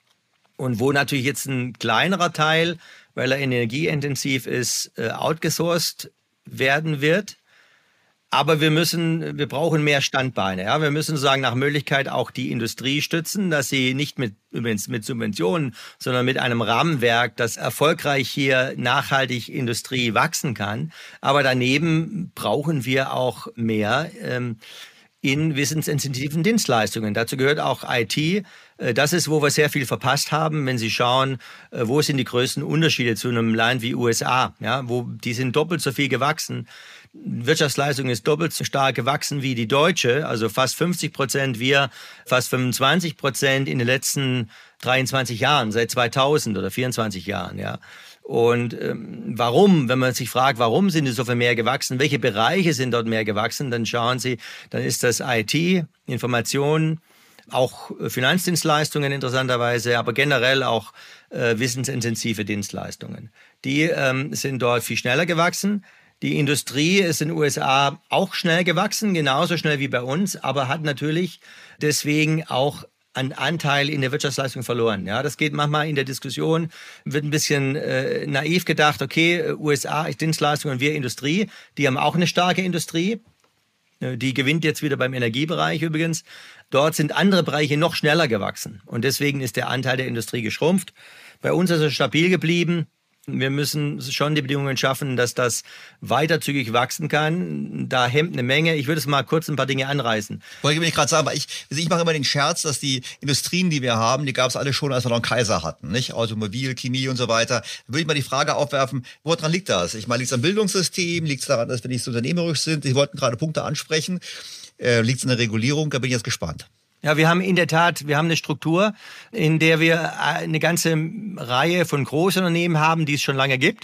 Und wo natürlich jetzt ein kleinerer Teil, weil er energieintensiv ist, äh, outgesourced werden wird. Aber wir müssen, wir brauchen mehr Standbeine. Ja? Wir müssen sozusagen nach Möglichkeit auch die Industrie stützen, dass sie nicht mit, übrigens mit Subventionen, sondern mit einem Rahmenwerk, das erfolgreich hier nachhaltig Industrie wachsen kann. Aber daneben brauchen wir auch mehr ähm, in wissensintensiven Dienstleistungen. Dazu gehört auch I T. Das ist, wo wir sehr viel verpasst haben, wenn Sie schauen, wo sind die größten Unterschiede zu einem Land wie U S A, ja, wo die sind doppelt so viel gewachsen. Wirtschaftsleistung ist doppelt so stark gewachsen wie die deutsche, also fast fünfzig Prozent, wir fast fünfundzwanzig Prozent in den letzten dreiundzwanzig Jahren, seit zweitausend oder vierundzwanzig Jahren, ja. Und ähm, warum, wenn man sich fragt, warum sind die so viel mehr gewachsen, welche Bereiche sind dort mehr gewachsen, dann schauen Sie, dann ist das I T, Informationen, auch Finanzdienstleistungen interessanterweise, aber generell auch äh, wissensintensive Dienstleistungen. Die ähm, sind dort viel schneller gewachsen. Die Industrie ist in den U S A auch schnell gewachsen, genauso schnell wie bei uns, aber hat natürlich deswegen auch an Anteil in der Wirtschaftsleistung verloren. Ja, das geht manchmal in der Diskussion, wird ein bisschen äh, naiv gedacht, okay, U S A ist Dienstleistung und wir Industrie, die haben auch eine starke Industrie. Die gewinnt jetzt wieder beim Energiebereich übrigens. Dort sind andere Bereiche noch schneller gewachsen und deswegen ist der Anteil der Industrie geschrumpft. Bei uns ist es stabil geblieben. Wir müssen schon die Bedingungen schaffen, dass das weiter zügig wachsen kann. Da hemmt eine Menge. Ich würde es mal kurz ein paar Dinge anreißen.
Wollte ich gerade sagen, weil ich, ich mache immer den Scherz, dass die Industrien, die wir haben, die gab es alle schon, als wir noch einen Kaiser hatten, nicht? Automobil, Chemie und so weiter. Da würde ich mal die Frage aufwerfen, woran liegt das? Ich meine, liegt es am Bildungssystem? Liegt es daran, dass wir nicht so unternehmerisch sind? Sie wollten gerade Punkte ansprechen. Äh, liegt es in der Regulierung? Da bin ich jetzt gespannt.
Ja, wir haben in der Tat, wir haben eine Struktur, in der wir eine ganze Reihe von Großunternehmen haben, die es schon lange gibt.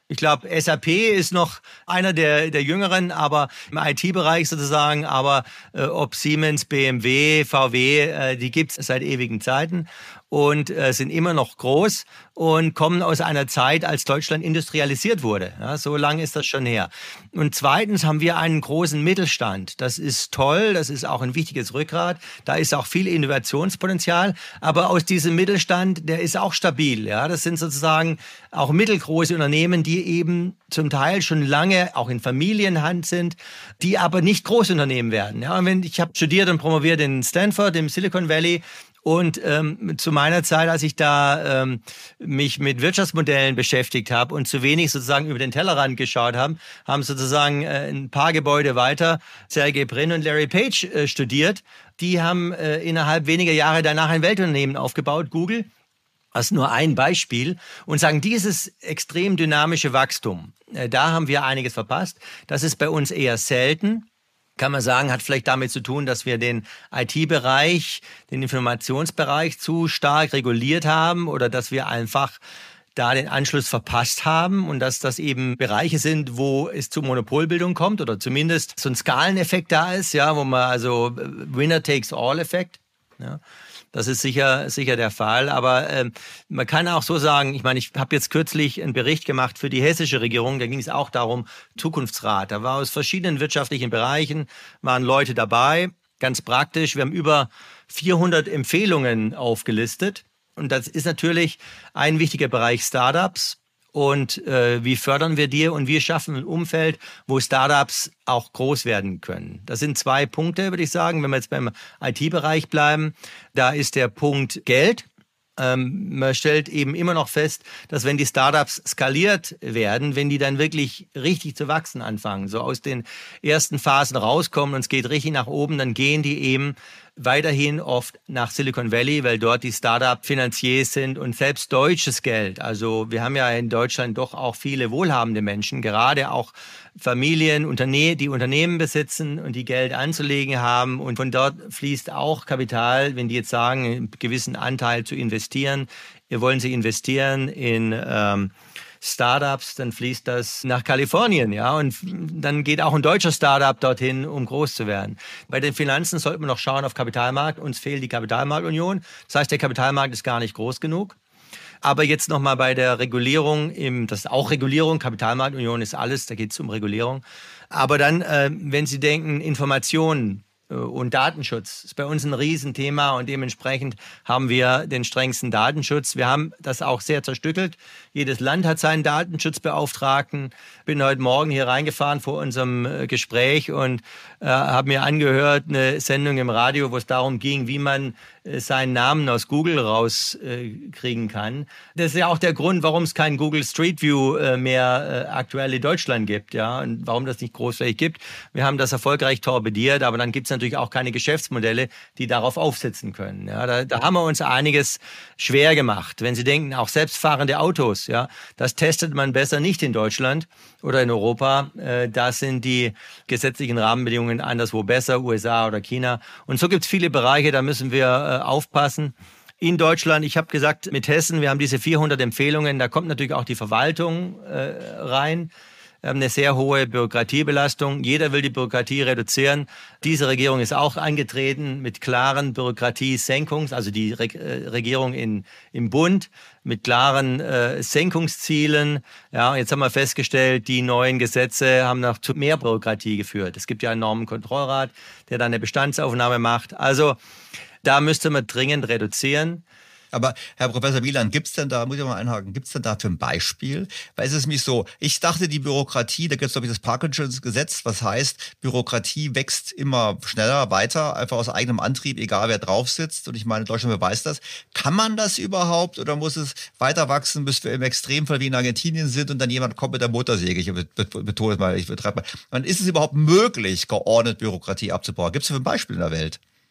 Ich glaube, S A P ist noch einer der, der Jüngeren, aber im I T-Bereich sozusagen. Aber äh, ob Siemens, B M W, V W, äh, die gibt's seit ewigen Zeiten und äh, sind immer noch groß und kommen aus einer Zeit, als Deutschland industrialisiert wurde. Ja, so lange ist das schon her. Und zweitens haben wir einen großen Mittelstand. Das ist toll, das ist auch ein wichtiges Rückgrat. Da ist auch viel Innovationspotenzial. Aber aus diesem Mittelstand, der ist auch stabil. Ja, das sind sozusagen auch mittelgroße Unternehmen, die eben zum Teil schon lange auch in Familienhand sind, die aber nicht Großunternehmen werden. Ja, und wenn, ich habe studiert und promoviert in Stanford, im Silicon Valley. Und ähm, zu meiner Zeit, als ich da ähm, mich mit Wirtschaftsmodellen beschäftigt habe und zu wenig sozusagen über den Tellerrand geschaut habe, haben sozusagen äh, ein paar Gebäude weiter Sergey Brin und Larry Page äh, studiert. Die haben äh, innerhalb weniger Jahre danach ein Weltunternehmen aufgebaut, Google. Das ist nur ein Beispiel. Und sagen, dieses extrem dynamische Wachstum, äh, da haben wir einiges verpasst. Das ist bei uns eher selten. Kann man sagen, hat vielleicht damit zu tun, dass wir den I T-Bereich, den Informationsbereich zu stark reguliert haben oder dass wir einfach da den Anschluss verpasst haben und dass das eben Bereiche sind, wo es zu Monopolbildung kommt oder zumindest so ein Skaleneffekt da ist, ja, wo man also Winner-takes-all-Effekt, ja. Das ist sicher sicher der Fall, aber ähm, man kann auch so sagen, ich meine, ich habe jetzt kürzlich einen Bericht gemacht für die hessische Regierung, da ging es auch darum, Zukunftsrat. Da war aus verschiedenen wirtschaftlichen Bereichen, waren Leute dabei, ganz praktisch. Wir haben über vierhundert Empfehlungen aufgelistet und das ist natürlich ein wichtiger Bereich Startups. Und äh, wie fördern wir die und wie schaffen ein Umfeld, wo Startups auch groß werden können. Das sind zwei Punkte, würde ich sagen, wenn wir jetzt beim I T-Bereich bleiben. Da ist der Punkt Geld. Ähm, man stellt eben immer noch fest, dass wenn die Startups skaliert werden, wenn die dann wirklich richtig zu wachsen anfangen, so aus den ersten Phasen rauskommen und es geht richtig nach oben, dann gehen die eben weiterhin oft nach Silicon Valley, weil dort die Startup-Finanziers sind und selbst deutsches Geld. Also wir haben ja in Deutschland doch auch viele wohlhabende Menschen, gerade auch Familien, Unterne- die Unternehmen besitzen und die Geld anzulegen haben. Und von dort fließt auch Kapital, wenn die jetzt sagen, einen gewissen Anteil zu investieren. Wir wollen sie investieren in ähm, Startups, dann fließt das nach Kalifornien, ja, und dann geht auch ein deutscher Startup dorthin, um groß zu werden. Bei den Finanzen sollte man noch schauen auf Kapitalmarkt. Uns fehlt die Kapitalmarktunion. Das heißt, der Kapitalmarkt ist gar nicht groß genug. Aber jetzt nochmal bei der Regulierung, im, das ist auch Regulierung, Kapitalmarktunion ist alles, da geht es um Regulierung. Aber dann, äh, wenn Sie denken, Informationen und Datenschutz ist bei uns ein Riesenthema und dementsprechend haben wir den strengsten Datenschutz. Wir haben das auch sehr zerstückelt. Jedes Land hat seinen Datenschutzbeauftragten. Bin heute Morgen hier reingefahren vor unserem Gespräch und äh, habe mir angehört eine Sendung im Radio, wo es darum ging, wie man äh, seinen Namen aus Google rauskriegen äh, kann. Das ist ja auch der Grund, warum es kein Google Street View äh, mehr äh, aktuell in Deutschland gibt, ja, und warum das nicht großflächig gibt. Wir haben das erfolgreich torpediert, aber dann gibt es natürlich auch keine Geschäftsmodelle, die darauf aufsetzen können. Ja, da, da haben wir uns einiges schwer gemacht. Wenn Sie denken, auch selbstfahrende Autos, ja, das testet man besser nicht in Deutschland oder in Europa. Äh, da sind die gesetzlichen Rahmenbedingungen anderswo besser, U S A oder China. Und so gibt es viele Bereiche, da müssen wir äh, aufpassen. In Deutschland, ich habe gesagt, mit Hessen, wir haben diese vierhundert Empfehlungen, da kommt natürlich auch die Verwaltung äh, rein. Wir haben eine sehr hohe Bürokratiebelastung. Jeder will die Bürokratie reduzieren. Diese Regierung ist auch eingetreten mit klaren Bürokratiesenkungs, also die Re- Regierung in, im Bund mit klaren äh, Senkungszielen. Ja, jetzt haben wir festgestellt, die neuen Gesetze haben noch zu mehr Bürokratie geführt. Es gibt ja einen Normenkontrollrat, der dann eine Bestandsaufnahme macht. Also da müsste man dringend reduzieren.
Aber Herr Professor Wieland, gibt's denn da, muss ich mal einhaken, gibt's denn dafür ein Beispiel? Weil es ist nämlich so, ich dachte, die Bürokratie, da gibt's glaube ich das Parkinson-Gesetz, was heißt, Bürokratie wächst immer schneller weiter, einfach aus eigenem Antrieb, egal wer drauf sitzt. Und ich meine, Deutschland beweist das. Kann man das überhaupt oder muss es weiter wachsen, bis wir im Extremfall wie in Argentinien sind und dann jemand kommt mit der Motorsäge? Ich betone es mal, ich betreibe mal. Dann ist es überhaupt möglich, geordnet Bürokratie abzubauen? Gibt's dafür ein Beispiel in der Welt?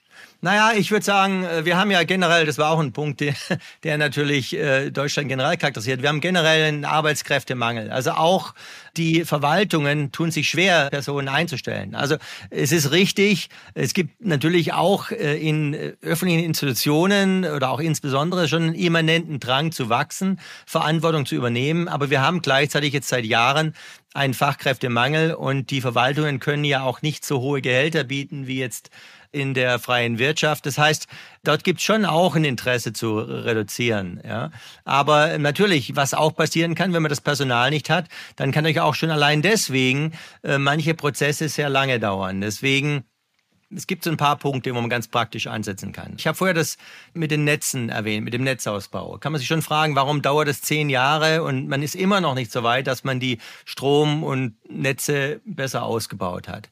Naja, ich würde sagen, wir haben ja generell, das war auch ein Punkt, der, der natürlich äh, Deutschland generell charakterisiert, wir haben generell einen Arbeitskräftemangel. Also auch die Verwaltungen tun sich schwer, Personen einzustellen. Also es ist richtig, es gibt natürlich auch äh, in öffentlichen Institutionen oder auch insbesondere schon einen immanenten Drang zu wachsen, Verantwortung zu übernehmen. Aber wir haben gleichzeitig jetzt seit Jahren einen Fachkräftemangel und die Verwaltungen können ja auch nicht so hohe Gehälter bieten wie jetzt in der freien Wirtschaft. Das heißt, dort gibt es schon auch ein Interesse zu reduzieren. Ja. Aber natürlich, was auch passieren kann, wenn man das Personal nicht hat, dann kann euch auch schon allein deswegen äh, manche Prozesse sehr lange dauern. Deswegen, es gibt so ein paar Punkte, wo man ganz praktisch ansetzen kann. Ich habe vorher das mit den Netzen erwähnt, mit dem Netzausbau. Kann man sich schon fragen, warum dauert es zehn Jahre und man ist immer noch nicht so weit, dass man die Strom- und Netze besser ausgebaut hat.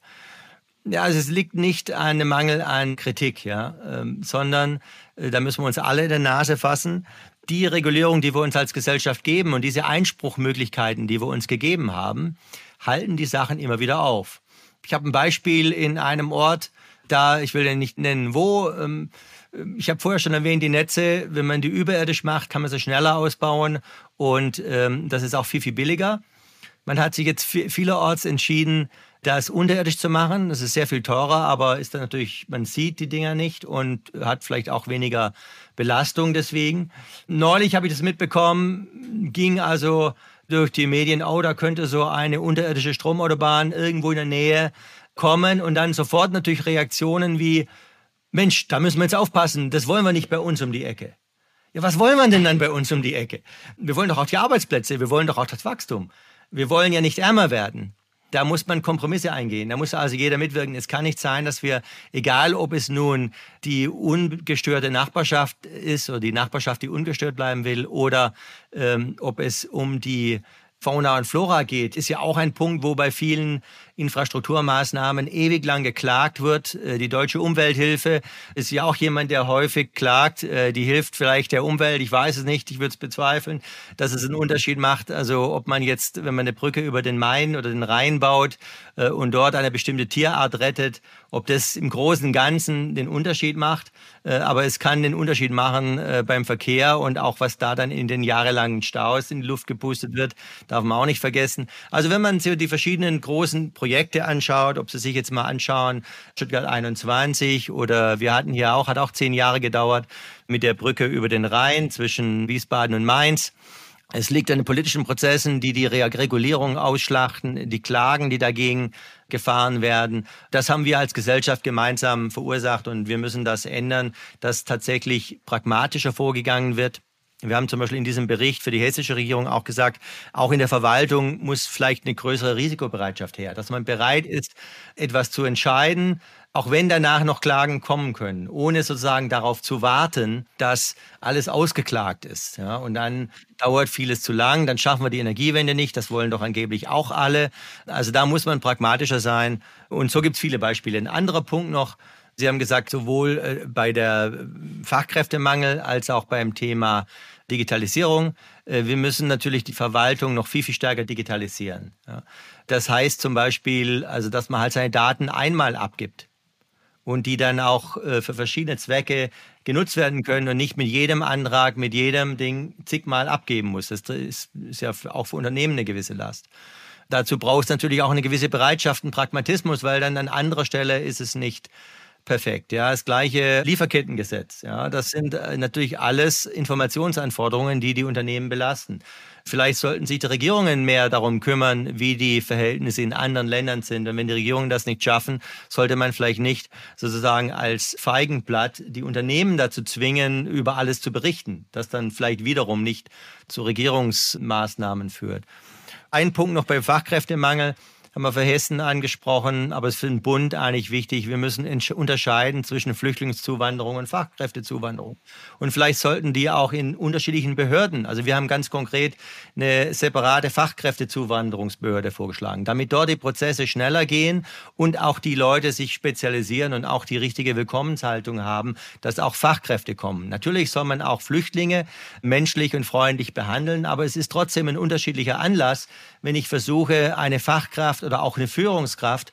Ja, also es liegt nicht an einem Mangel an Kritik, ja, ähm, sondern äh, da müssen wir uns alle in der Nase fassen. Die Regulierung, die wir uns als Gesellschaft geben und diese Einspruchmöglichkeiten, die wir uns gegeben haben, halten die Sachen immer wieder auf. Ich habe ein Beispiel in einem Ort, da, ich will den nicht nennen, wo, ähm, ich habe vorher schon erwähnt, die Netze, wenn man die überirdisch macht, kann man sie schneller ausbauen und ähm, das ist auch viel, viel billiger. Man hat sich jetzt vielerorts entschieden, das unterirdisch zu machen. Das ist sehr viel teurer, aber ist dann natürlich, man sieht die Dinger nicht und hat vielleicht auch weniger Belastung deswegen. Neulich habe ich das mitbekommen, ging also durch die Medien, oh, da könnte so eine unterirdische Stromautobahn irgendwo in der Nähe kommen und dann sofort natürlich Reaktionen wie, Mensch, da müssen wir jetzt aufpassen, das wollen wir nicht bei uns um die Ecke. Ja, was wollen wir denn dann bei uns um die Ecke? Wir wollen doch auch die Arbeitsplätze, wir wollen doch auch das Wachstum. Wir wollen ja nicht ärmer werden. Da muss man Kompromisse eingehen. Da muss also jeder mitwirken. Es kann nicht sein, dass wir, egal ob es nun die ungestörte Nachbarschaft ist oder die Nachbarschaft, die ungestört bleiben will, oder ähm, ob es um die Fauna und Flora geht, ist ja auch ein Punkt, wo bei vielen Infrastrukturmaßnahmen ewig lang geklagt wird. Die Deutsche Umwelthilfe ist ja auch jemand, der häufig klagt. Die hilft vielleicht der Umwelt, ich weiß es nicht, ich würde es bezweifeln, dass es einen Unterschied macht. Also ob man jetzt, wenn man eine Brücke über den Main oder den Rhein baut und dort eine bestimmte Tierart rettet, ob das im Großen und Ganzen den Unterschied macht. Aber es kann den Unterschied machen beim Verkehr und auch was da dann in den jahrelangen Staus in die Luft gepustet wird, darf man auch nicht vergessen. Also wenn man sich die verschiedenen großen Projekte anschaut, ob Sie sich jetzt mal anschauen, Stuttgart einundzwanzig oder wir hatten hier auch, hat auch zehn Jahre gedauert mit der Brücke über den Rhein zwischen Wiesbaden und Mainz. Es liegt an den politischen Prozessen, die die Regulierung ausschlachten, die Klagen, die dagegen gefahren werden. Das haben wir als Gesellschaft gemeinsam verursacht und wir müssen das ändern, dass tatsächlich pragmatischer vorgegangen wird. Wir haben zum Beispiel in diesem Bericht für die hessische Regierung auch gesagt, auch in der Verwaltung muss vielleicht eine größere Risikobereitschaft her, dass man bereit ist, etwas zu entscheiden, auch wenn danach noch Klagen kommen können, ohne sozusagen darauf zu warten, dass alles ausgeklagt ist. Ja, und dann dauert vieles zu lang, dann schaffen wir die Energiewende nicht, das wollen doch angeblich auch alle. Also da muss man pragmatischer sein und so gibt es viele Beispiele. Ein anderer Punkt noch, Sie haben gesagt, sowohl bei der Fachkräftemangel als auch beim Thema Digitalisierung. Wir müssen natürlich die Verwaltung noch viel, viel stärker digitalisieren. Das heißt zum Beispiel, also dass man halt seine Daten einmal abgibt und die dann auch für verschiedene Zwecke genutzt werden können und nicht mit jedem Antrag, mit jedem Ding zigmal abgeben muss. Das ist, ist ja auch für Unternehmen eine gewisse Last. Dazu braucht es natürlich auch eine gewisse Bereitschaft, einen Pragmatismus, weil dann an anderer Stelle ist es nicht perfekt. Ja, das gleiche Lieferkettengesetz. Ja, das sind natürlich alles Informationsanforderungen, die die Unternehmen belasten. Vielleicht sollten sich die Regierungen mehr darum kümmern, wie die Verhältnisse in anderen Ländern sind. Und wenn die Regierungen das nicht schaffen, sollte man vielleicht nicht sozusagen als Feigenblatt die Unternehmen dazu zwingen, über alles zu berichten, das dann vielleicht wiederum nicht zu Regierungsmaßnahmen führt. Ein Punkt noch beim Fachkräftemangel. Haben wir für Hessen angesprochen, aber es ist für den Bund eigentlich wichtig. Wir müssen unterscheiden zwischen Flüchtlingszuwanderung und Fachkräftezuwanderung. Und vielleicht sollten die auch in unterschiedlichen Behörden, also wir haben ganz konkret eine separate Fachkräftezuwanderungsbehörde vorgeschlagen, damit dort die Prozesse schneller gehen und auch die Leute sich spezialisieren und auch die richtige Willkommenshaltung haben, dass auch Fachkräfte kommen. Natürlich soll man auch Flüchtlinge menschlich und freundlich behandeln, aber es ist trotzdem ein unterschiedlicher Anlass, wenn ich versuche, eine Fachkraft oder auch eine Führungskraft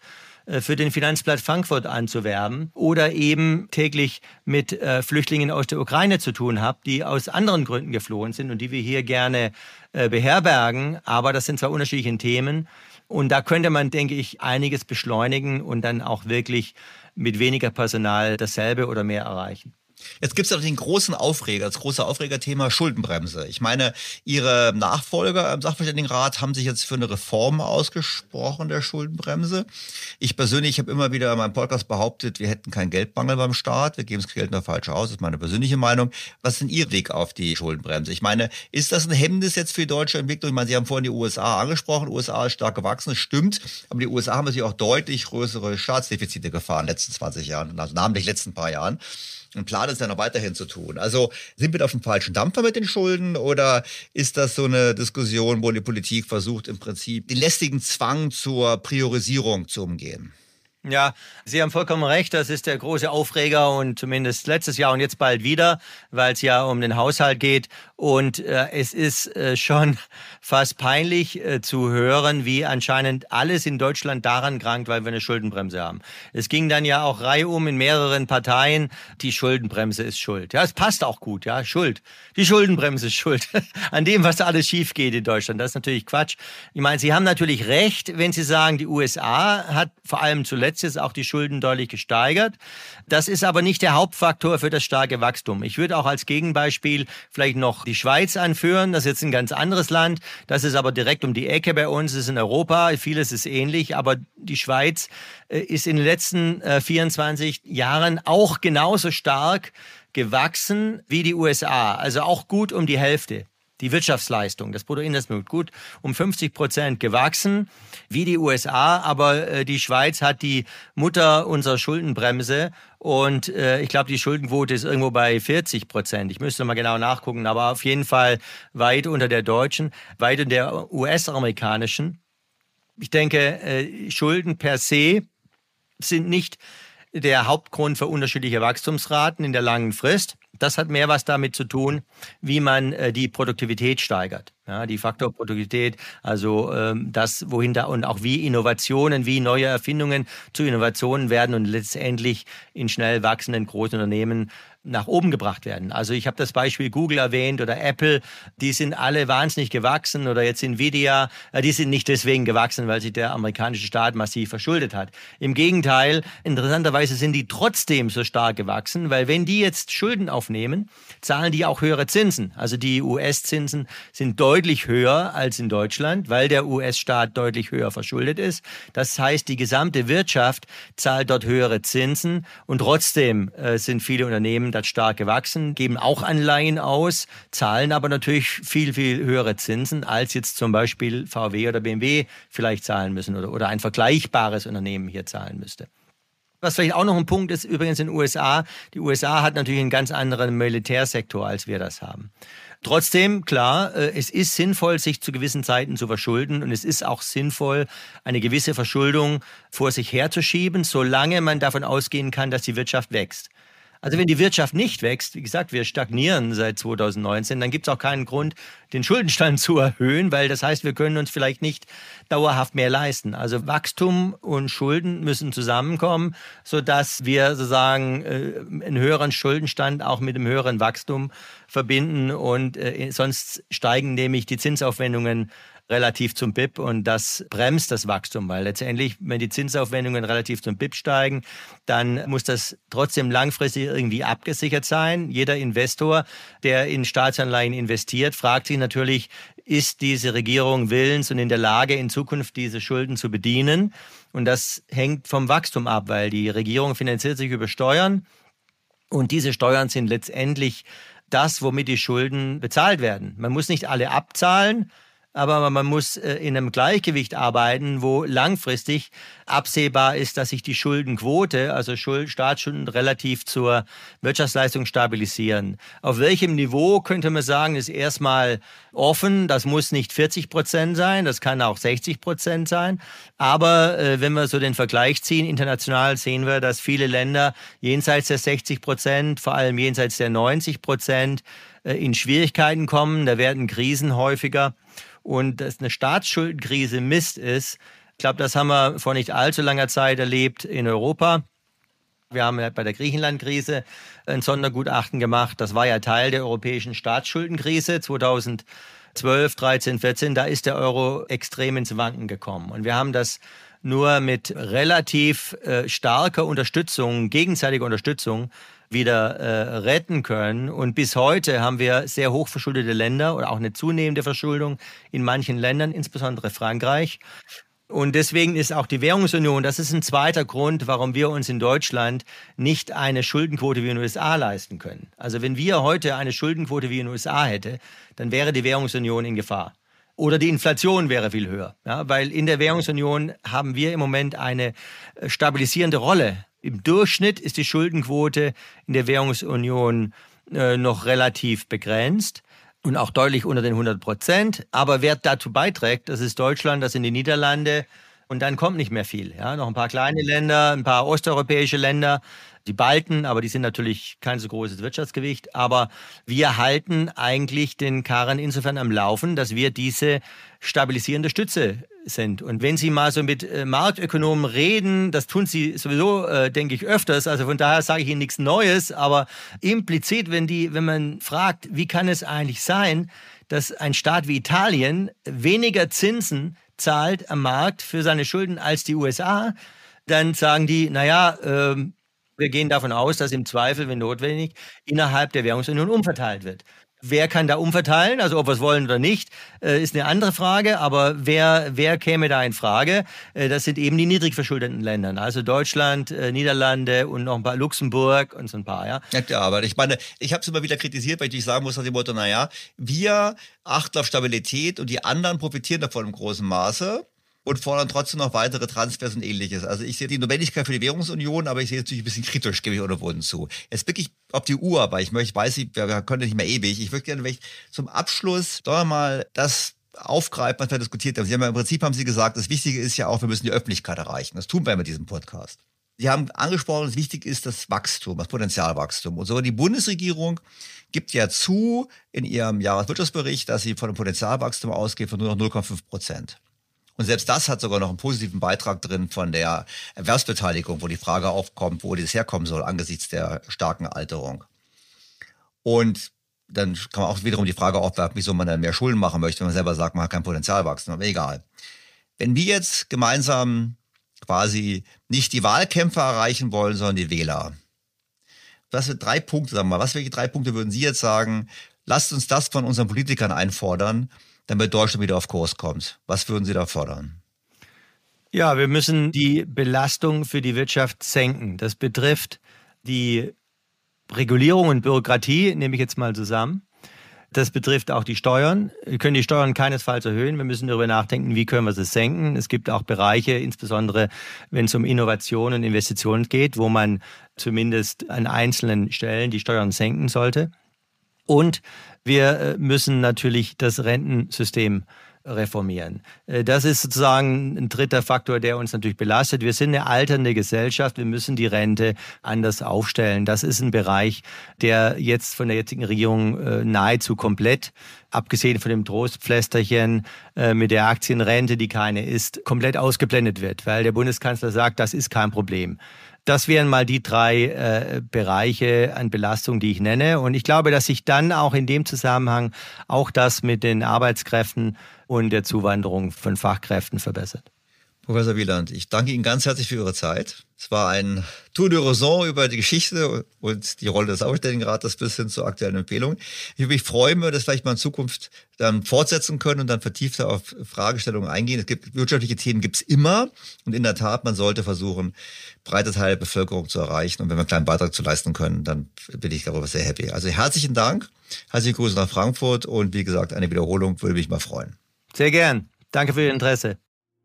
für den Finanzblatt Frankfurt anzuwerben oder eben täglich mit äh, Flüchtlingen aus der Ukraine zu tun habe, die aus anderen Gründen geflohen sind und die wir hier gerne äh, beherbergen. Aber das sind zwei unterschiedliche Themen. Und da könnte man, denke ich, einiges beschleunigen und dann auch wirklich mit weniger Personal dasselbe oder mehr erreichen.
Jetzt gibt es ja noch den großen Aufreger, das große Aufregerthema Schuldenbremse. Ich meine, Ihre Nachfolger im Sachverständigenrat haben sich jetzt für eine Reform ausgesprochen der Schuldenbremse. Ich persönlich habe immer wieder in meinem Podcast behauptet, wir hätten keinen Geldmangel beim Staat, wir geben das Geld nur falsch aus, das ist meine persönliche Meinung. Was ist denn Ihr Weg auf die Schuldenbremse? Ich meine, ist das ein Hemmnis jetzt für die deutsche Entwicklung? Ich meine, Sie haben vorhin die U S A angesprochen, U S A ist stark gewachsen, das stimmt, aber die U S A haben natürlich auch deutlich größere Staatsdefizite gefahren in den letzten zwanzig Jahren, also namentlich in den letzten paar Jahren. Und Plan ist ja noch weiterhin zu tun. Also sind wir auf dem falschen Dampfer mit den Schulden oder ist das so eine Diskussion, wo die Politik versucht, im Prinzip den lästigen Zwang zur Priorisierung zu umgehen?
Ja, Sie haben vollkommen recht, das ist der große Aufreger und zumindest letztes Jahr und jetzt bald wieder, weil es ja um den Haushalt geht. Und äh, es ist äh, schon fast peinlich äh, zu hören, wie anscheinend alles in Deutschland daran krankt, weil wir eine Schuldenbremse haben. Es ging dann ja auch reihum in mehreren Parteien, die Schuldenbremse ist schuld. Ja, es passt auch gut, ja, Schuld. Die Schuldenbremse ist schuld an dem, was alles schief geht in Deutschland. Das ist natürlich Quatsch. Ich meine, Sie haben natürlich recht, wenn Sie sagen, die U S A hat vor allem zuletzt jetzt auch die Schulden deutlich gesteigert. Das ist aber nicht der Hauptfaktor für das starke Wachstum. Ich würde auch als Gegenbeispiel vielleicht noch die Schweiz anführen. Das ist jetzt ein ganz anderes Land. Das ist aber direkt um die Ecke bei uns. Das ist in Europa. Vieles ist ähnlich. Aber die Schweiz äh, ist in den letzten äh, vierundzwanzig Jahren auch genauso stark gewachsen wie die U S A. Also auch gut um die Hälfte. Die Wirtschaftsleistung, das Bruttoinlandsprodukt, gut um fünfzig Prozent gewachsen, wie die U S A, aber äh, die Schweiz hat die Mutter unserer Schuldenbremse und äh, ich glaube, die Schuldenquote ist irgendwo bei vierzig Prozent. Ich müsste mal genau nachgucken, aber auf jeden Fall weit unter der deutschen, weit unter der U S-amerikanischen. Ich denke, äh, Schulden per se sind nicht der Hauptgrund für unterschiedliche Wachstumsraten in der langen Frist. Das hat mehr was damit zu tun, wie man äh, die Produktivität steigert. Ja, die Faktor Produktivität, also ähm, das, wohin da und auch wie Innovationen, wie neue Erfindungen zu Innovationen werden und letztendlich in schnell wachsenden großen Unternehmen nach oben gebracht werden. Also ich habe das Beispiel Google erwähnt oder Apple, die sind alle wahnsinnig gewachsen oder jetzt Nvidia, äh, die sind nicht deswegen gewachsen, weil sich der amerikanische Staat massiv verschuldet hat. Im Gegenteil, interessanterweise sind die trotzdem so stark gewachsen, weil wenn die jetzt Schulden aufnehmen, zahlen die auch höhere Zinsen. Also die U S-Zinsen sind deutlich höher als in Deutschland, weil der U S-Staat deutlich höher verschuldet ist. Das heißt, die gesamte Wirtschaft zahlt dort höhere Zinsen und trotzdem äh, sind viele Unternehmen dort stark gewachsen, geben auch Anleihen aus, zahlen aber natürlich viel, viel höhere Zinsen, als jetzt zum Beispiel V W oder B M W vielleicht zahlen müssen oder, oder ein vergleichbares Unternehmen hier zahlen müsste. Was vielleicht auch noch ein Punkt ist, übrigens in den U S A, die U S A hat natürlich einen ganz anderen Militärsektor, als wir das haben. Trotzdem, klar, es ist sinnvoll, sich zu gewissen Zeiten zu verschulden und es ist auch sinnvoll, eine gewisse Verschuldung vor sich herzuschieben, solange man davon ausgehen kann, dass die Wirtschaft wächst. Also wenn die Wirtschaft nicht wächst, wie gesagt, wir stagnieren seit zweitausendneunzehn, dann gibt es auch keinen Grund, den Schuldenstand zu erhöhen, weil das heißt, wir können uns vielleicht nicht dauerhaft mehr leisten. Also Wachstum und Schulden müssen zusammenkommen, sodass wir sozusagen äh, einen höheren Schuldenstand auch mit einem höheren Wachstum verbinden und äh, sonst steigen nämlich die Zinsaufwendungen relativ zum B I P und das bremst das Wachstum, weil letztendlich, wenn die Zinsaufwendungen relativ zum B I P steigen, dann muss das trotzdem langfristig irgendwie abgesichert sein. Jeder Investor, der in Staatsanleihen investiert, fragt sich natürlich, ist diese Regierung willens und in der Lage, in Zukunft diese Schulden zu bedienen? Und das hängt vom Wachstum ab, weil die Regierung finanziert sich über Steuern und diese Steuern sind letztendlich das, womit die Schulden bezahlt werden. Man muss nicht alle abzahlen, aber man muss in einem Gleichgewicht arbeiten, wo langfristig absehbar ist, dass sich die Schuldenquote, also Staatsschulden, relativ zur Wirtschaftsleistung stabilisieren. Auf welchem Niveau könnte man sagen, ist erstmal offen. Das muss nicht vierzig Prozent sein, das kann auch sechzig Prozent sein. Aber äh, wenn wir so den Vergleich ziehen, international sehen wir, dass viele Länder jenseits der sechzig Prozent, vor allem jenseits der neunzig Prozent, äh, in Schwierigkeiten kommen. Da werden Krisen häufiger. Und dass eine Staatsschuldenkrise Mist ist, Ich glaube, das haben wir vor nicht allzu langer Zeit erlebt in Europa. Wir haben ja bei der Griechenland-Krise ein Sondergutachten gemacht. Das war ja Teil der europäischen Staatsschuldenkrise zweitausendzwölf, dreizehn, vierzehn. Da ist der Euro extrem ins Wanken gekommen. Und wir haben das nur mit relativ äh, starker Unterstützung, gegenseitiger Unterstützung wieder äh, retten können. Und bis heute haben wir sehr hochverschuldete Länder oder auch eine zunehmende Verschuldung in manchen Ländern, insbesondere Frankreich. Und deswegen ist auch die Währungsunion, das ist ein zweiter Grund, warum wir uns in Deutschland nicht eine Schuldenquote wie in den U S A leisten können. Also wenn wir heute eine Schuldenquote wie in den U S A hätten, dann wäre die Währungsunion in Gefahr. Oder die Inflation wäre viel höher. Ja, weil in der Währungsunion haben wir im Moment eine stabilisierende Rolle. Im Durchschnitt ist die Schuldenquote in der Währungsunion äh, noch relativ begrenzt. Und auch deutlich unter den hundert Prozent. Aber wer dazu beiträgt, das ist Deutschland, das sind die Niederlande. Und dann kommt nicht mehr viel. Ja, noch ein paar kleine Länder, ein paar osteuropäische Länder, die Balten, aber die sind natürlich kein so großes Wirtschaftsgewicht. Aber wir halten eigentlich den Karren insofern am Laufen, dass wir diese stabilisierende Stütze sind. Und wenn Sie mal so mit äh, Marktökonomen reden, das tun Sie sowieso, äh, denke ich, öfters. Also von daher sage ich Ihnen nichts Neues. Aber implizit, wenn, die, wenn man fragt, wie kann es eigentlich sein, dass ein Staat wie Italien weniger Zinsen zahlt am Markt für seine Schulden als die U S A, dann sagen die, naja, ähm, wir gehen davon aus, dass im Zweifel, wenn notwendig, innerhalb der Währungsunion umverteilt wird. Wer kann da umverteilen? Also ob wir es wollen oder nicht, äh, ist eine andere Frage. Aber wer, wer käme da in Frage? Äh, das sind eben die niedrig verschuldeten Länder. Also Deutschland, äh, Niederlande und noch ein paar Luxemburg und so ein paar. Ja,
ja, aber ich meine, ich habe es immer wieder kritisiert, weil ich sagen muss, nach dem Motto, naja, wir achten auf Stabilität und die anderen profitieren davon im großen Maße und fordern trotzdem noch weitere Transfers und Ähnliches. Also ich sehe die Notwendigkeit für die Währungsunion, aber ich sehe es natürlich ein bisschen kritisch, gebe ich ohne Boden zu. Jetzt wirklich auf die Uhr, aber ich möchte, weiß ich, wir können nicht mehr ewig. Ich würde gerne zum Abschluss doch mal das aufgreifen, was wir diskutiert haben. Sie haben ja im Prinzip haben Sie gesagt, das Wichtige ist ja auch, wir müssen die Öffentlichkeit erreichen. Das tun wir mit diesem Podcast. Sie haben angesprochen, dass wichtig ist das Wachstum, das Potenzialwachstum. Und so die Bundesregierung gibt ja zu in ihrem Jahreswirtschaftsbericht, dass sie von dem Potenzialwachstum ausgeht von nur noch null Komma fünf Prozent. Und selbst das hat sogar noch einen positiven Beitrag drin von der Erwerbsbeteiligung, wo die Frage aufkommt, wo das herkommen soll angesichts der starken Alterung. Und dann kann man auch wiederum die Frage aufwerfen, wieso man dann mehr Schulden machen möchte, wenn man selber sagt, man hat kein Potenzialwachstum. Aber egal. Wenn wir jetzt gemeinsam quasi nicht die Wahlkämpfer erreichen wollen, sondern die Wähler. Was für drei Punkte, sagen wir mal, was welche drei Punkte würden Sie jetzt sagen, lasst uns das von unseren Politikern einfordern, damit Deutschland wieder auf Kurs kommt. Was würden Sie da fordern?
Ja, wir müssen die Belastung für die Wirtschaft senken. Das betrifft die Regulierung und Bürokratie, nehme ich jetzt mal zusammen. Das betrifft auch die Steuern. Wir können die Steuern keinesfalls erhöhen. Wir müssen darüber nachdenken, wie können wir sie senken. Es gibt auch Bereiche, insbesondere wenn es um Innovation und Investitionen geht, wo man zumindest an einzelnen Stellen die Steuern senken sollte. Und wir müssen natürlich das Rentensystem reformieren. Das ist sozusagen ein dritter Faktor, der uns natürlich belastet. Wir sind eine alternde Gesellschaft. Wir müssen die Rente anders aufstellen. Das ist ein Bereich, der jetzt von der jetzigen Regierung äh, nahezu komplett, abgesehen von dem Trostpflästerchen äh, mit der Aktienrente, die keine ist, komplett ausgeblendet wird, weil der Bundeskanzler sagt, das ist kein Problem. Das wären mal die drei äh, Bereiche an Belastung, die ich nenne. Und ich glaube, dass sich dann auch in dem Zusammenhang auch das mit den Arbeitskräften und der Zuwanderung von Fachkräften verbessert.
Professor Wieland, ich danke Ihnen ganz herzlich für Ihre Zeit. Es war ein Tour d'Horizon über die Geschichte und die Rolle des Sachverständigenrates bis hin zur aktuellen Empfehlung. Ich würde mich freuen, wenn wir das vielleicht mal in Zukunft dann fortsetzen können und dann vertiefter auf Fragestellungen eingehen. Es gibt wirtschaftliche Themen, gibt es immer. Und in der Tat, man sollte versuchen, breite Teile der Bevölkerung zu erreichen. Und wenn wir einen kleinen Beitrag zu leisten können, dann bin ich darüber sehr happy. Also herzlichen Dank, herzliche Grüße nach Frankfurt und wie gesagt, eine Wiederholung würde mich mal freuen.
Sehr gern. Danke für Ihr Interesse.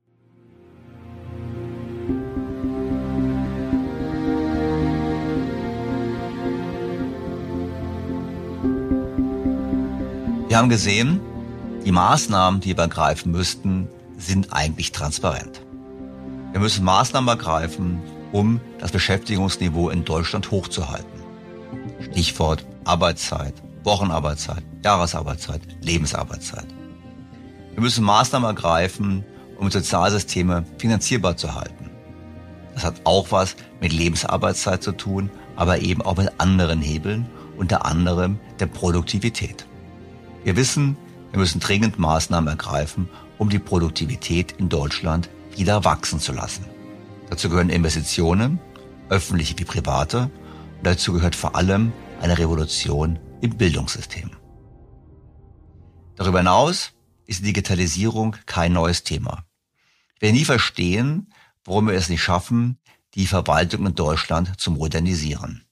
Wir haben gesehen, die Maßnahmen, die wir ergreifen müssten, sind eigentlich transparent. Wir müssen Maßnahmen ergreifen, um das Beschäftigungsniveau in Deutschland hochzuhalten. Stichwort Arbeitszeit, Wochenarbeitszeit, Jahresarbeitszeit, Lebensarbeitszeit. Wir müssen Maßnahmen ergreifen, um Sozialsysteme finanzierbar zu halten. Das hat auch was mit Lebensarbeitszeit zu tun, aber eben auch mit anderen Hebeln, unter anderem der Produktivität. Wir wissen, wir müssen dringend Maßnahmen ergreifen, um die Produktivität in Deutschland wieder wachsen zu lassen. Dazu gehören Investitionen, öffentliche wie private, und dazu gehört vor allem eine Revolution im Bildungssystem. Darüber hinaus ist die Digitalisierung kein neues Thema. Ich werde nie verstehen, warum wir es nicht schaffen, die Verwaltung in Deutschland zu modernisieren.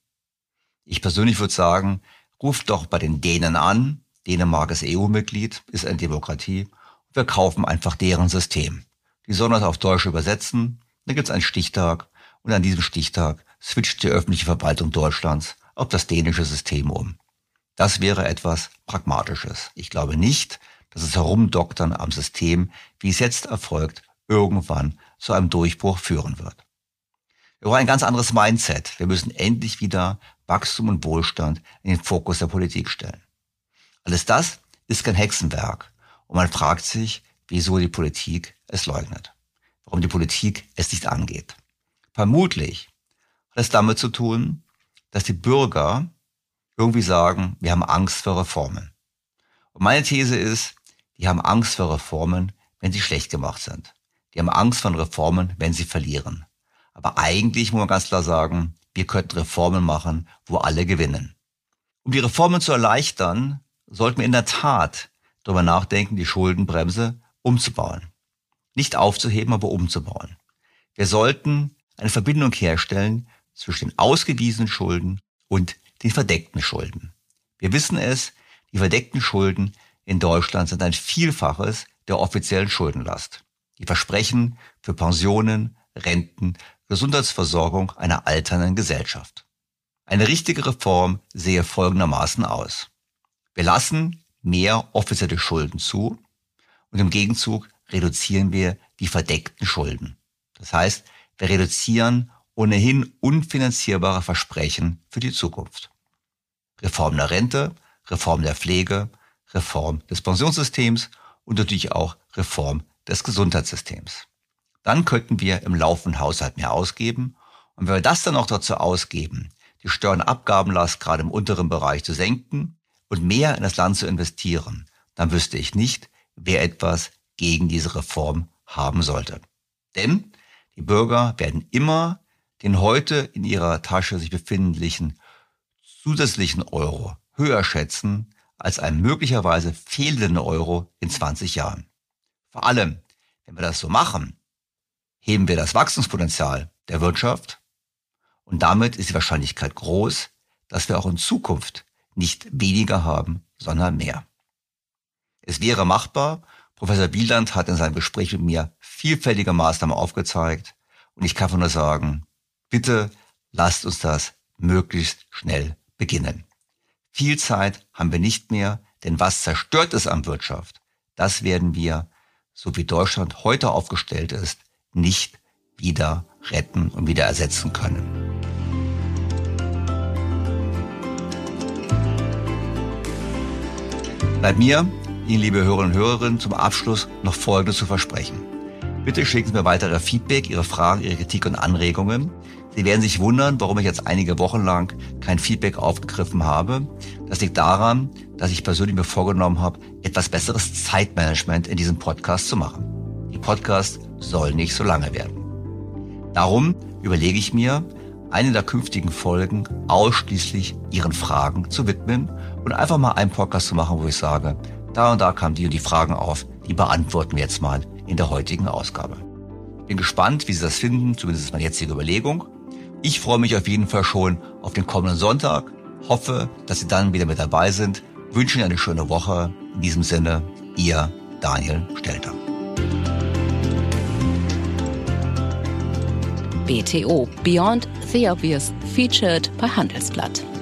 Ich persönlich würde sagen, ruft doch bei den Dänen an. Dänemark ist E U-Mitglied, ist eine Demokratie. Und wir kaufen einfach deren System. Die sollen das auf Deutsch übersetzen. Dann gibt es einen Stichtag. Und an diesem Stichtag switcht die öffentliche Verwaltung Deutschlands auf das dänische System um. Das wäre etwas Pragmatisches. Ich glaube nicht, dass das Herumdoktern am System, wie es jetzt erfolgt, irgendwann zu einem Durchbruch führen wird. Wir brauchen ein ganz anderes Mindset. Wir müssen endlich wieder Wachstum und Wohlstand in den Fokus der Politik stellen. Alles das ist kein Hexenwerk. Und man fragt sich, wieso die Politik es leugnet. Warum die Politik es nicht angeht. Vermutlich hat es damit zu tun, dass die Bürger irgendwie sagen, wir haben Angst vor Reformen. Und meine These ist, die haben Angst vor Reformen, wenn sie schlecht gemacht sind. Die haben Angst vor Reformen, wenn sie verlieren. Aber eigentlich muss man ganz klar sagen, wir könnten Reformen machen, wo alle gewinnen. Um die Reformen zu erleichtern, sollten wir in der Tat darüber nachdenken, die Schuldenbremse umzubauen. Nicht aufzuheben, aber umzubauen. Wir sollten eine Verbindung herstellen zwischen den ausgewiesenen Schulden und den verdeckten Schulden. Wir wissen es, die verdeckten Schulden in Deutschland sind ein Vielfaches der offiziellen Schuldenlast. Die Versprechen für Pensionen, Renten, Gesundheitsversorgung einer alternden Gesellschaft. Eine richtige Reform sehe folgendermaßen aus. Wir lassen mehr offizielle Schulden zu und im Gegenzug reduzieren wir die verdeckten Schulden. Das heißt, wir reduzieren ohnehin unfinanzierbare Versprechen für die Zukunft. Reform der Rente, Reform der Pflege, Reform des Pensionssystems und natürlich auch Reform des Gesundheitssystems. Dann könnten wir im laufenden Haushalt mehr ausgeben. Und wenn wir das dann auch dazu ausgeben, die Steuern- und Abgabenlast gerade im unteren Bereich zu senken und mehr in das Land zu investieren, dann wüsste ich nicht, wer etwas gegen diese Reform haben sollte. Denn die Bürger werden immer den heute in ihrer Tasche sich befindlichen zusätzlichen Euro höher schätzen als einen möglicherweise fehlenden Euro in zwanzig Jahren. Vor allem, wenn wir das so machen, heben wir das Wachstumspotenzial der Wirtschaft und damit ist die Wahrscheinlichkeit groß, dass wir auch in Zukunft nicht weniger haben, sondern mehr. Es wäre machbar. Professor Wieland hat in seinem Gespräch mit mir vielfältige Maßnahmen aufgezeigt und ich kann nur sagen, bitte lasst uns das möglichst schnell beginnen. Viel Zeit haben wir nicht mehr, denn was zerstört ist an Wirtschaft, das werden wir, so wie Deutschland heute aufgestellt ist, nicht wieder retten und wieder ersetzen können. Bleibt mir, Ihnen liebe Hörerinnen und Hörer, zum Abschluss noch Folgendes zu versprechen. Bitte schicken Sie mir weitere Feedback, Ihre Fragen, Ihre Kritik und Anregungen. Sie werden sich wundern, warum ich jetzt einige Wochen lang kein Feedback aufgegriffen habe. Das liegt daran, dass ich persönlich mir vorgenommen habe, etwas besseres Zeitmanagement in diesem Podcast zu machen. Die Podcasts sollen nicht so lange werden. Darum überlege ich mir, eine der künftigen Folgen ausschließlich Ihren Fragen zu widmen und einfach mal einen Podcast zu machen, wo ich sage, da und da kamen die und die Fragen auf, die beantworten wir jetzt mal in der heutigen Ausgabe. Bin gespannt, wie Sie das finden, zumindest ist meine jetzige Überlegung. Ich freue mich auf jeden Fall schon auf den kommenden Sonntag, hoffe, dass Sie dann wieder mit dabei sind, wünsche Ihnen eine schöne Woche. In diesem Sinne, Ihr Daniel Stelter.
B T O Beyond the Obvious featured bei Handelsblatt.